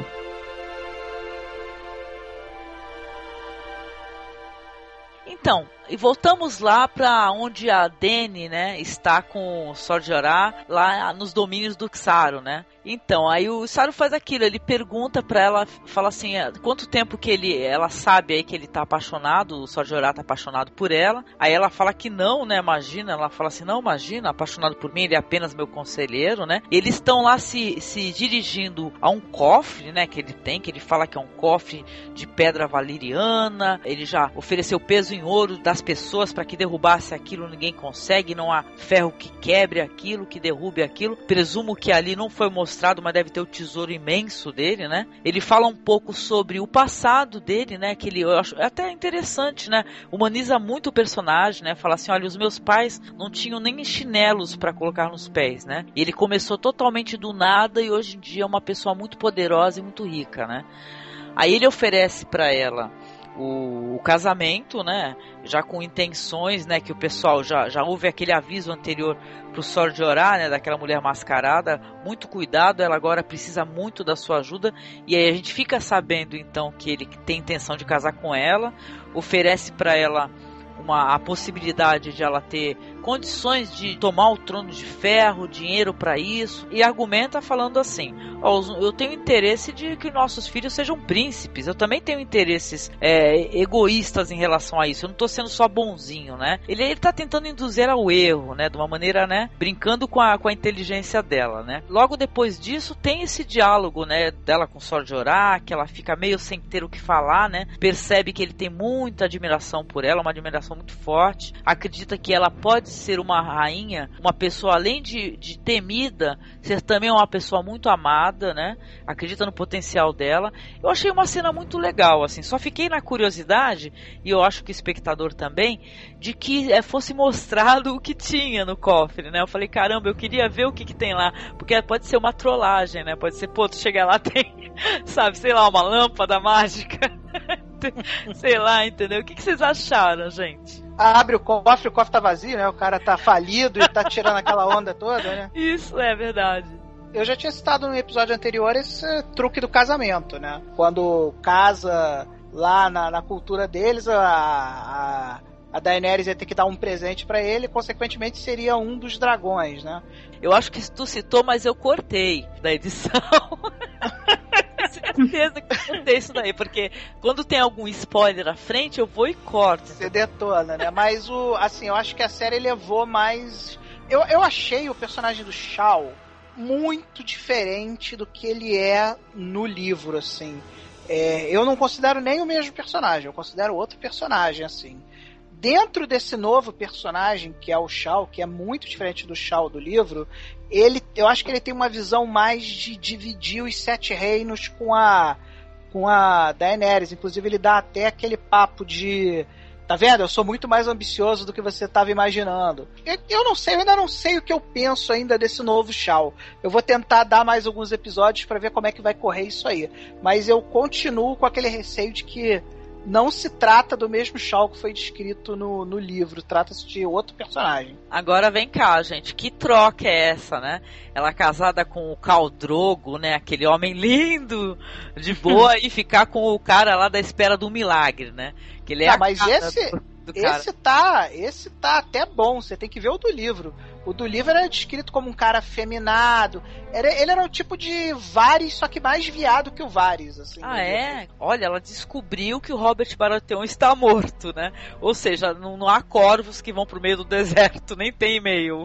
Então, e voltamos lá para onde a Dany, né, está com o Sword Jorah, lá nos domínios do Xaro, né? Então, aí o Xaro faz aquilo, ele pergunta pra ela, fala assim, quanto tempo que ele, ela sabe aí que ele tá apaixonado, o Sword Jorah tá apaixonado por ela, aí ela fala que não, né, imagina, ela fala assim, não, imagina, apaixonado por mim, ele é apenas meu conselheiro, né? Eles estão lá se, se dirigindo a um cofre, né, que ele tem, que ele fala que é um cofre de pedra valeriana, ele já ofereceu peso em ouro das pessoas para que derrubasse aquilo, ninguém consegue, não há ferro que quebre aquilo, que derrube aquilo. Presumo que ali não foi mostrado, mas deve ter o tesouro imenso dele, né? Ele fala um pouco sobre o passado dele, né? Que ele, eu acho até interessante, né? Humaniza muito o personagem, né? Fala assim, olha, os meus pais não tinham nem chinelos para colocar nos pés, né? E ele começou totalmente do nada e hoje em dia é uma pessoa muito poderosa e muito rica, né? Aí ele oferece para ela O, o casamento, né, já com intenções, né, que o pessoal já, já houve aquele aviso anterior pro Sword Jorah, né, daquela mulher mascarada, muito cuidado, ela agora precisa muito da sua ajuda, e aí a gente fica sabendo então que ele tem intenção de casar com ela, oferece para ela uma, a possibilidade de ela ter condições de tomar o trono de ferro, dinheiro para isso, e argumenta falando assim, ó, eu tenho interesse de que nossos filhos sejam príncipes, eu também tenho interesses é, egoístas em relação a isso, eu não tô sendo só bonzinho, né? Ele, ele tá tentando induzir ao erro, né, de uma maneira, né, brincando com a, com a inteligência dela, né? Logo depois disso tem esse diálogo, né, dela com Sword Jorah, que ela fica meio sem ter o que falar, né? Percebe que ele tem muita admiração por ela, uma admiração muito forte, acredita que ela pode ser uma rainha, uma pessoa além de, de temida, ser também uma pessoa muito amada, né? Acredita no potencial dela. Eu achei uma cena muito legal, assim, só fiquei na curiosidade, e eu acho que o espectador também, de que é, fosse mostrado o que tinha no cofre, né? Eu falei, caramba, eu queria ver o que, que tem lá, porque pode ser uma trollagem, né? Pode ser, pô, tu chega lá, tem, sabe, sei lá, uma lâmpada mágica, sei lá, entendeu? O que, que vocês acharam, gente? Abre o cofre, o cofre tá vazio, né? O cara tá falido e tá tirando aquela onda toda, né? Isso, é verdade. Eu já tinha citado no episódio anterior esse truque do casamento, né? Quando casa lá na, na cultura deles, a, a, a Daenerys ia ter que dar um presente pra ele, consequentemente seria um dos dragões, né? Eu acho que tu citou, mas eu cortei da edição. Certeza que eu cortei isso daí, porque quando tem algum spoiler à frente, eu vou e corto. Você detona, né? Mas o, assim, eu acho que a série levou mais... Eu, eu achei o personagem do Shao muito diferente do que ele é no livro, assim. É, eu não considero nem o mesmo personagem, eu considero outro personagem, assim. Dentro desse novo personagem, que é o Shao, que é muito diferente do Shao do livro, ele, eu acho que ele tem uma visão mais de dividir os sete reinos com a, com a Daenerys. Inclusive, ele dá até aquele papo de... Tá vendo? Eu sou muito mais ambicioso do que você estava imaginando. Eu, eu não sei, eu ainda não sei o que eu penso ainda desse novo Shao. Eu vou tentar dar mais alguns episódios para ver como é que vai correr isso aí. Mas eu continuo com aquele receio de que não se trata do mesmo Shao que foi descrito no, no livro. Trata-se de outro personagem. Agora vem cá, gente. Que troca é essa, né? Ela casada com o Khal Drogo, né? Aquele homem lindo, de boa, e ficar com o cara lá da espera do milagre, né? Que ele é ah, mas esse, esse, tá, esse tá até bom. Você tem que ver o do livro. O do livro era descrito como um cara afeminado. Era, ele era um tipo de Varys, só que mais viado que o Varys. Assim, ah, é? Olha, ela descobriu que o Robert Baratheon está morto, né? Ou seja, não, não há corvos que vão pro meio do deserto, nem tem e-mail.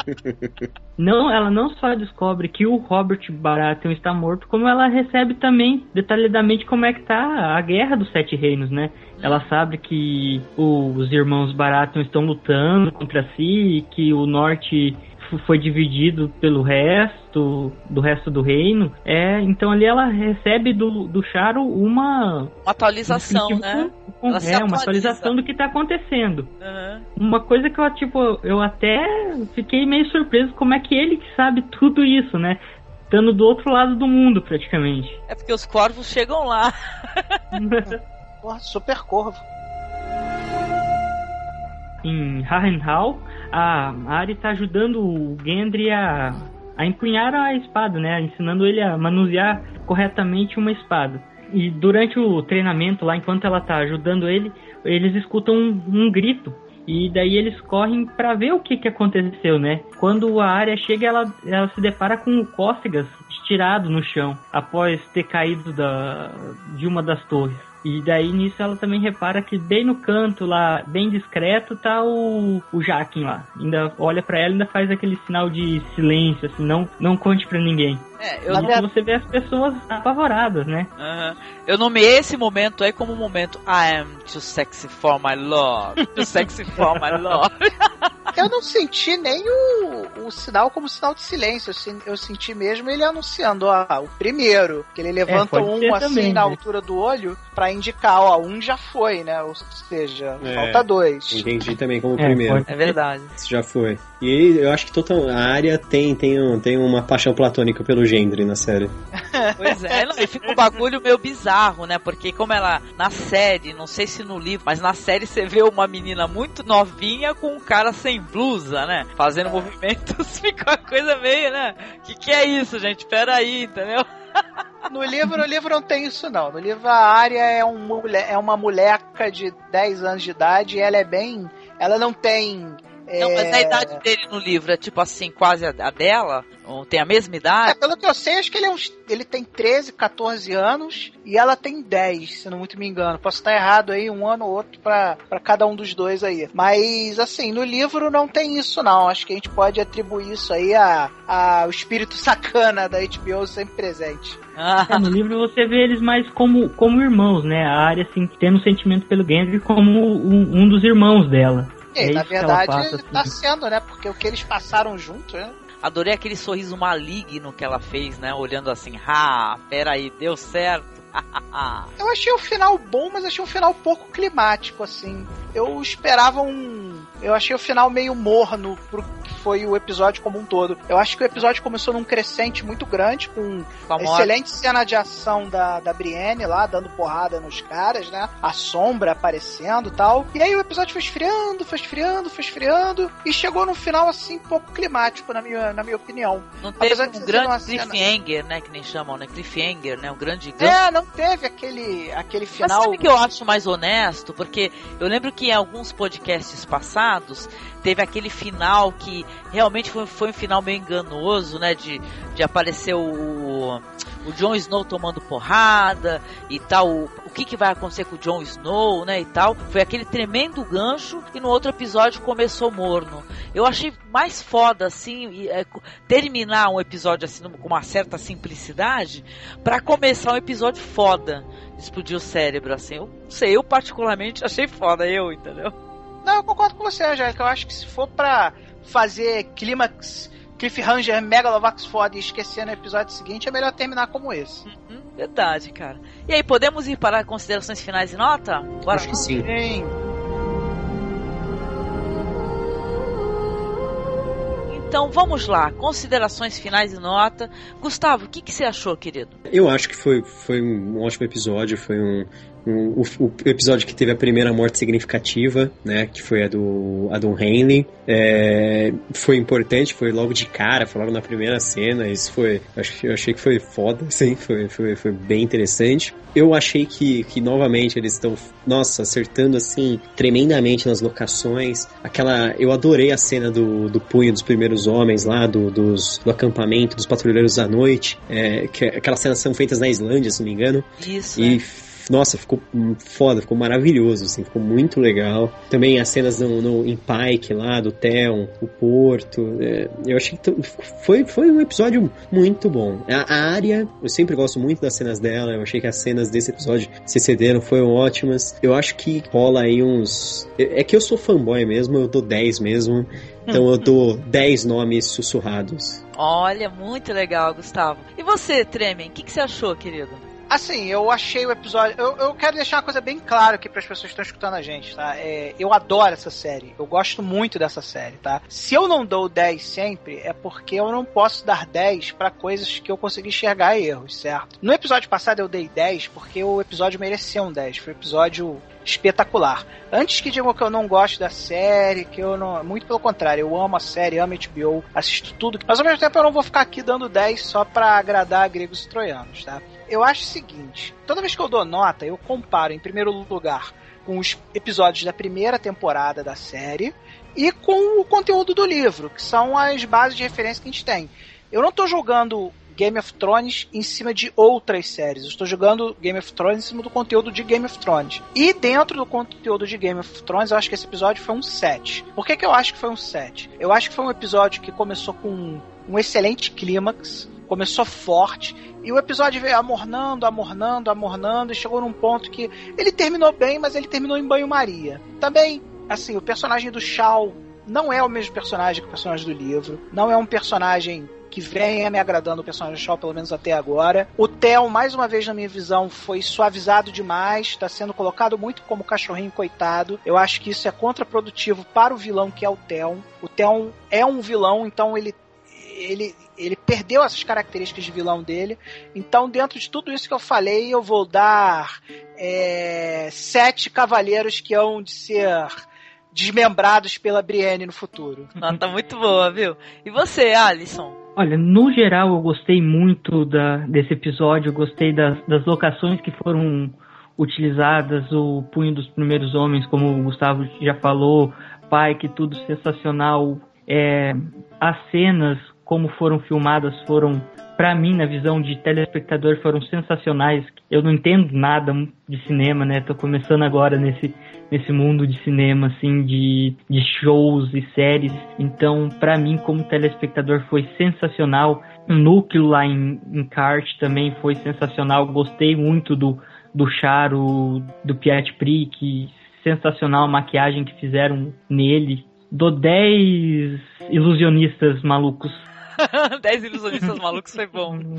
Não, ela não só descobre que o Robert Baratheon está morto, como ela recebe também detalhadamente como é que tá a guerra dos Sete Reinos, né? Ela sabe que os irmãos Baratheon estão lutando contra si, que o norte foi dividido pelo resto do resto do reino. É, então ali ela recebe do, do Charo uma... Uma atualização, um, né? Com, é, uma atualização do que está acontecendo. Uhum. Uma coisa que eu, tipo, eu até fiquei meio surpreso como é que ele que sabe tudo isso, né? Estando do outro lado do mundo, praticamente. É porque os corvos chegam lá. Porra, super corvo. Em Harrenhal, a Arya está ajudando o Gendry a, a empunhar a espada, né? Ensinando ele a manusear corretamente uma espada. E durante o treinamento lá, enquanto ela está ajudando ele, eles escutam um, um grito. E daí eles correm para ver o que, que aconteceu, né? Quando a Arya chega, ela, ela se depara com o Cócegas estirado no chão, após ter caído da, de uma das torres. E daí nisso ela também repara que bem no canto lá, bem discreto, tá o, o Jaqen lá. Ainda olha pra ela e ainda faz aquele sinal de silêncio, assim, não, não conte pra ninguém. É, eu não... Você vê as pessoas apavoradas, né? Uhum. Eu nomeei esse momento aí como um momento I am too sexy for my lord. Too sexy for my lord. Eu não senti nem o, o sinal como sinal de silêncio. Eu senti mesmo ele anunciando, ó, o primeiro. Que ele levanta é, um assim também, na né? altura do olho pra indicar, ó, um já foi, né? Ou seja, é, falta dois. Entendi também como o é, primeiro. É verdade. Isso já foi. E eu acho que total, a Arya tem, tem, um, tem uma paixão platônica pelo Gendry na série. Pois é, não, e fica um bagulho meio bizarro, né? Porque como ela, na série, não sei se no livro, mas na série você vê uma menina muito novinha com um cara sem blusa, né? Fazendo movimentos, fica uma coisa meio, né? Que que é isso, gente? Pera aí, entendeu? No livro, no livro não tem isso, não. No livro a Arya é, um mulher, é uma moleca de dez anos de idade e ela é bem... Ela não tem... Não, mas a idade dele no livro é tipo assim, quase a dela? Ou tem a mesma idade? É, pelo que eu sei, acho que ele, é uns, ele tem treze, catorze anos e ela tem dez, se não muito me engano. Posso estar errado aí, um ano ou outro pra, pra cada um dos dois aí. Mas, assim, no livro não tem isso, não. Acho que a gente pode atribuir isso aí a, a o espírito sacana da H B O sempre presente. Ah. É, no livro você vê eles mais como, como irmãos, né? A Arya, assim, tendo um sentimento pelo Gendry como um, um dos irmãos dela. É, na verdade, passa, assim. Tá sendo, né? Porque o que eles passaram junto, né? Adorei aquele sorriso maligno que ela fez, né? Olhando assim, ah, peraí, deu certo. Eu achei o final bom, mas achei um final pouco climático, assim. Eu esperava um... Eu achei o final meio morno pro que foi o episódio como um todo. Eu acho que o episódio começou num crescente muito grande, com a excelente cena de ação da, da Brienne lá, dando porrada nos caras, né? A sombra aparecendo e tal. E aí o episódio foi esfriando, foi esfriando, foi esfriando, e chegou no final, assim, um pouco climático, na minha, na minha opinião. Não teve um grande cliffhanger, cena... né? Que nem chamam, né? Cliffhanger, né? Um grande... É, não teve aquele, aquele final... Mas sabe o que eu acho mais honesto? Porque eu lembro que em alguns podcasts passados teve aquele final que realmente foi, foi um final meio enganoso, né? De, de aparecer o, o Jon Snow tomando porrada e tal. O, o que, que vai acontecer com o Jon Snow, né? E tal. Foi aquele tremendo gancho e no outro episódio começou morno. Eu achei mais foda, assim, é, terminar um episódio assim com uma certa simplicidade pra começar um episódio foda. Explodir o cérebro, assim. Eu não sei, eu particularmente achei foda, eu, entendeu? Não, eu concordo com você, Angélica. Eu acho que se for pra fazer clímax, cliffhanger, megalovax foda e esquecer no episódio seguinte, é melhor terminar como esse. Uhum, verdade, cara. E aí, podemos ir para considerações finais e nota? Bora. Acho que sim. Sim. Então vamos lá, considerações finais e nota. Gustavo, o que, que você achou, querido? Eu acho que foi, foi um ótimo episódio, foi um, um, o, o episódio que teve a primeira morte significativa, né, que foi a do, a do Henley. É, foi importante, foi logo de cara, foi logo na primeira cena, isso foi, eu achei que foi foda, sim, foi, foi, foi bem interessante. Eu achei que, que novamente eles estão, nossa, acertando assim, tremendamente nas locações. Aquela, eu adorei a cena do, do punho dos primeiros homens lá, do, dos, do acampamento, dos patrulheiros à noite, é, que aquelas cenas são feitas na Islândia, se não me engano. Isso, e, é. Nossa, ficou foda, ficou maravilhoso, assim, ficou muito legal. Também as cenas no, no, em Pike lá, do Theon, o Porto, é, eu achei que foi, foi um episódio muito bom. A, a Arya, eu sempre gosto muito das cenas dela, eu achei que as cenas desse episódio se cederam, foram ótimas. Eu acho que rola aí uns... É que eu sou fanboy mesmo, eu dou dez mesmo, então eu dou dez nomes sussurrados. Olha, muito legal, Gustavo. E você, Tremen, o que, que você achou, querido? Assim, eu achei o episódio... Eu, eu quero deixar uma coisa bem clara aqui para as pessoas que estão escutando a gente, tá? É, eu adoro essa série. Eu gosto muito dessa série, tá? Se eu não dou dez sempre, é porque eu não posso dar dez para coisas que eu consegui enxergar erros, certo? No episódio passado eu dei dez porque o episódio mereceu um dez. Foi um episódio espetacular. Antes que digam que eu não gosto da série, que eu não... Muito pelo contrário, eu amo a série, amo H B O, assisto tudo. Mas ao mesmo tempo eu não vou ficar aqui dando dez só pra agradar gregos e troianos, tá? Eu acho o seguinte, toda vez que eu dou nota, eu comparo, em primeiro lugar, com os episódios da primeira temporada da série e com o conteúdo do livro, que são as bases de referência que a gente tem. Eu não tô jogando Game of Thrones em cima de outras séries. Eu estou jogando Game of Thrones em cima do conteúdo de Game of Thrones. E dentro do conteúdo de Game of Thrones, eu acho que esse episódio foi um sete. Por que que eu acho que foi um sete? Eu acho que foi um episódio que começou com um, um excelente clímax, começou forte, e o episódio veio amornando, amornando, amornando, e chegou num ponto que ele terminou bem, mas ele terminou em banho-maria. Também, assim, o personagem do Shao não é o mesmo personagem que o personagem do livro, não é um personagem que venha me agradando, o personagem do Shaw, pelo menos até agora. O Theon, mais uma vez na minha visão, foi suavizado demais, está sendo colocado muito como cachorrinho coitado. Eu acho que isso é contraprodutivo para o vilão que é o Theon. O Theon é um vilão, então ele, ele, ele perdeu essas características de vilão dele. Então, dentro de tudo isso que eu falei, eu vou dar é, sete cavaleiros que hão de ser desmembrados pela Brienne no futuro. Ah, tá muito boa, viu? E você, Alisson? Olha, no geral eu gostei muito da, desse episódio, eu gostei das, das locações que foram utilizadas, o Punho dos Primeiros Homens, como o Gustavo já falou, Pike, tudo sensacional. É, as cenas, como foram filmadas, foram, pra mim, na visão de telespectador, foram sensacionais. Eu não entendo nada de cinema, né? Tô começando agora nesse, nesse mundo de cinema, assim, de, de shows e séries. Então, pra mim, como telespectador, foi sensacional. O núcleo lá em, em Kart também foi sensacional. Gostei muito do, do Charo, do Piet Prick. Sensacional a maquiagem que fizeram nele. Dou dez ilusionistas malucos. dez ilusionistas malucos foi bom.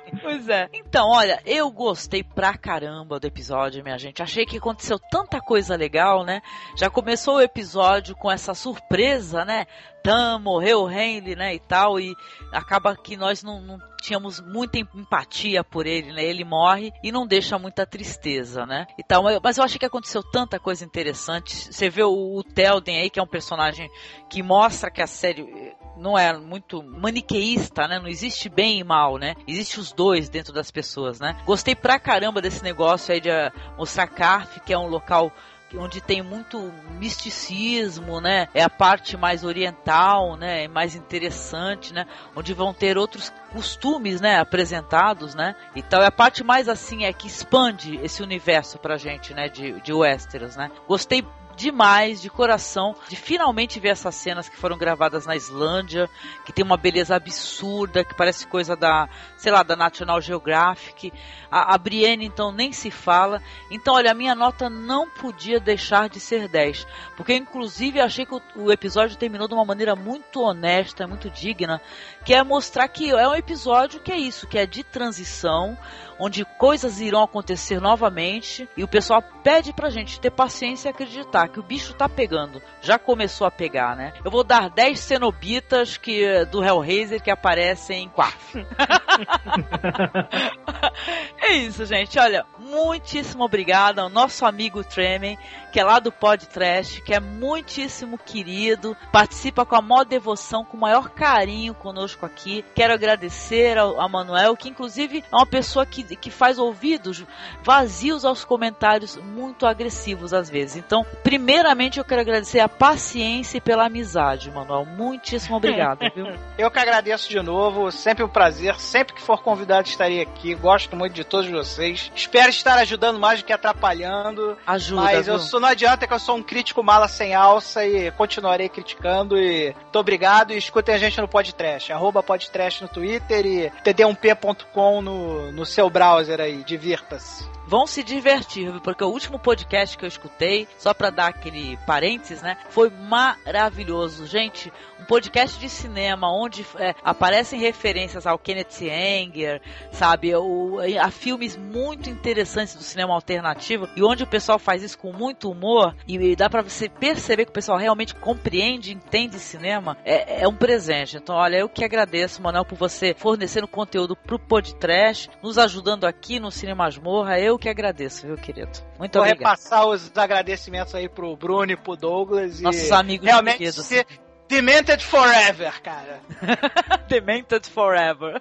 Pois é. Então, olha, eu gostei pra caramba do episódio, minha gente. Achei que aconteceu tanta coisa legal, né? Já começou o episódio com essa surpresa, né? Tam, morreu o Henley, né, e tal, e acaba que nós não, não tínhamos muita empatia por ele, né? Ele morre e não deixa muita tristeza, né? E tal, mas eu achei que aconteceu tanta coisa interessante. Você vê o, o Telden aí, que é um personagem que mostra que a série não é muito maniqueísta, né? Não existe bem e mal, né? Existe os dois dentro das pessoas, né? Gostei pra caramba desse negócio aí de uh, mostrar Carth, que é um local onde tem muito misticismo, né? É a parte mais oriental, né? É mais interessante, né? Onde vão ter outros costumes, né? Apresentados, né? Então é a parte mais assim, é que expande esse universo pra gente, né? De, de Westeros, né? Gostei demais, de coração, de finalmente ver essas cenas que foram gravadas na Islândia, que tem uma beleza absurda, que parece coisa da, sei lá, da National Geographic. A, a Brienne, então, nem se fala. Então, olha, a minha nota não podia deixar de ser dez, porque, inclusive, eu achei que o, o episódio terminou de uma maneira muito honesta, muito digna, que é mostrar que é um episódio que é isso, que é de transição, onde coisas irão acontecer novamente, e o pessoal pede pra gente ter paciência e acreditar que o bicho tá pegando. Já começou a pegar, né? Eu vou dar dez cenobitas que, do Hellraiser que aparecem em Quarth. É isso, gente. Olha, muitíssimo obrigado ao nosso amigo Tremen, que é lá do Podtrash, que é muitíssimo querido, participa com a maior devoção, com o maior carinho conosco aqui. Quero agradecer ao, a Manuel, que inclusive é uma pessoa que, que faz ouvidos vazios aos comentários muito agressivos às vezes. Então, primeiramente eu quero agradecer a paciência e pela amizade, Manuel. Muitíssimo obrigado, viu? Eu que agradeço de novo, sempre um prazer, sempre que for convidado estarei aqui, gosto muito de todos vocês. Espero estar ajudando mais do que atrapalhando. Ajuda, mas viu? eu sou, não adianta que eu sou um crítico mala sem alça e continuarei criticando e muito obrigado e escutem a gente no Podtrash, arroba Podtrash no Twitter e t d um p ponto com no, no seu browser aí, divirta-se. Vão se divertir, viu? Porque o último podcast que eu escutei, só pra dar aquele parênteses, né, foi maravilhoso. Gente, um podcast de cinema onde é, aparecem referências ao Kenneth Anger, sabe, o, a filmes muito interessantes do cinema alternativo, e onde o pessoal faz isso com muito humor, e, e dá pra você perceber que o pessoal realmente compreende, entende cinema, é, é um presente. Então, olha, eu que agradeço, Manuel, por você fornecendo conteúdo pro Podtrash, nos ajudando aqui no Cine Masmorra. Eu que agradeço, viu, querido? Muito Vou obrigado. Vou repassar os agradecimentos aí pro Bruno e pro Douglas. Nossos e amigos realmente queridos. Se... Demented Forever, cara. Demented Forever.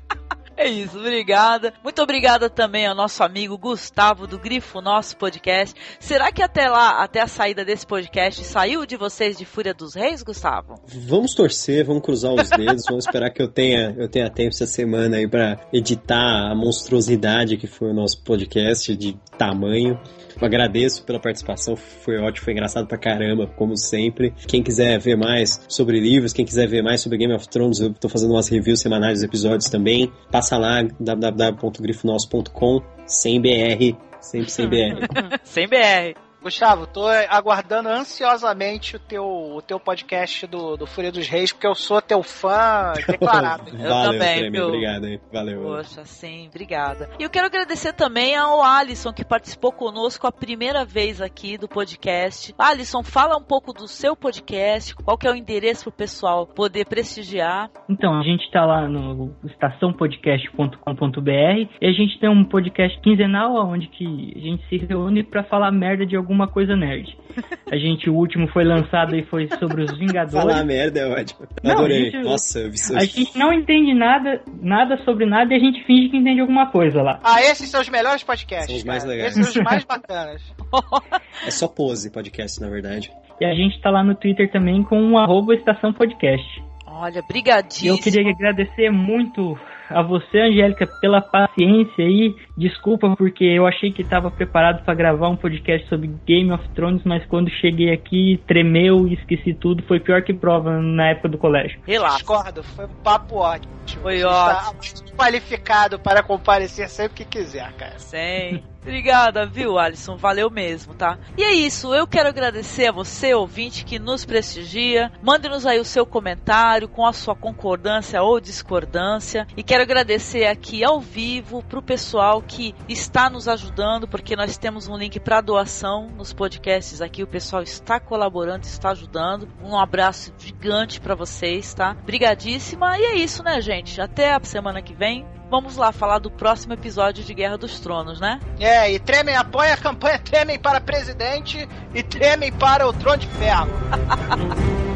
É isso, obrigada. Muito obrigada também ao nosso amigo Gustavo do Grifo Nosso Podcast. Será que até lá, até a saída desse podcast, saiu de vocês de Fúria dos Reis, Gustavo? Vamos torcer, vamos cruzar os dedos, vamos esperar que eu tenha, eu tenha tempo essa semana aí pra editar a monstruosidade que foi o nosso podcast de tamanho. Eu agradeço pela participação, foi ótimo, foi engraçado pra caramba, como sempre. Quem quiser ver mais sobre livros, quem quiser ver mais sobre Game of Thrones, eu tô fazendo umas reviews semanais dos episódios também. Passa lá, w w w ponto grifo nosso ponto com, sem B R, sempre sem B R. Sem B R. Gustavo, tô aguardando ansiosamente o teu, o teu podcast do, do Fúria dos Reis, porque eu sou teu fã declarado. Eu Valeu, também, Treme, viu? Obrigado aí, valeu. Poxa, sim, obrigada. E eu quero agradecer também ao Alisson, que participou conosco a primeira vez aqui do podcast. Alisson, fala um pouco do seu podcast, qual que é o endereço pro pessoal poder prestigiar. Então, a gente tá lá no estação podcast ponto com ponto b r e a gente tem um podcast quinzenal onde que a gente se reúne pra falar merda de alguma coisa nerd. A gente, o último foi lançado e foi sobre os Vingadores. Falar merda é ótimo. Não, Adorei. gente, Nossa, eu vi isso. A gente não entende nada, nada sobre nada e a gente finge que entende alguma coisa lá. Ah, esses são os melhores podcasts. São os mais cara. legais. Esses são os mais bacanas. É só pose podcast, na verdade. E a gente tá lá no Twitter também com o arroba Estação Podcast. Olha, brigadíssimo. Eu queria agradecer muito a você, Angélica, pela paciência aí. Desculpa porque eu achei que estava preparado para gravar um podcast sobre Game of Thrones, mas quando cheguei aqui tremeu e esqueci tudo. Foi pior que prova na época do colégio. Relaxa. Discordo, foi um papo ótimo. Foi Você ótimo. está qualificado para comparecer sempre que quiser, cara. Sim. Obrigada, viu, Alisson? Valeu mesmo, tá? E é isso, eu quero agradecer a você, ouvinte, que nos prestigia. Mande-nos aí o seu comentário com a sua concordância ou discordância. E quero agradecer aqui ao vivo pro pessoal que está nos ajudando, porque nós temos um link para doação nos podcasts aqui. O pessoal está colaborando, está ajudando. Um abraço gigante para vocês, tá? Brigadíssima. E é isso, né, gente? Até a semana que vem. Vamos lá falar do próximo episódio de Guerra dos Tronos, né? É, e Tremem apoia a campanha Tremem para presidente e Tremem para o Trono de Ferro.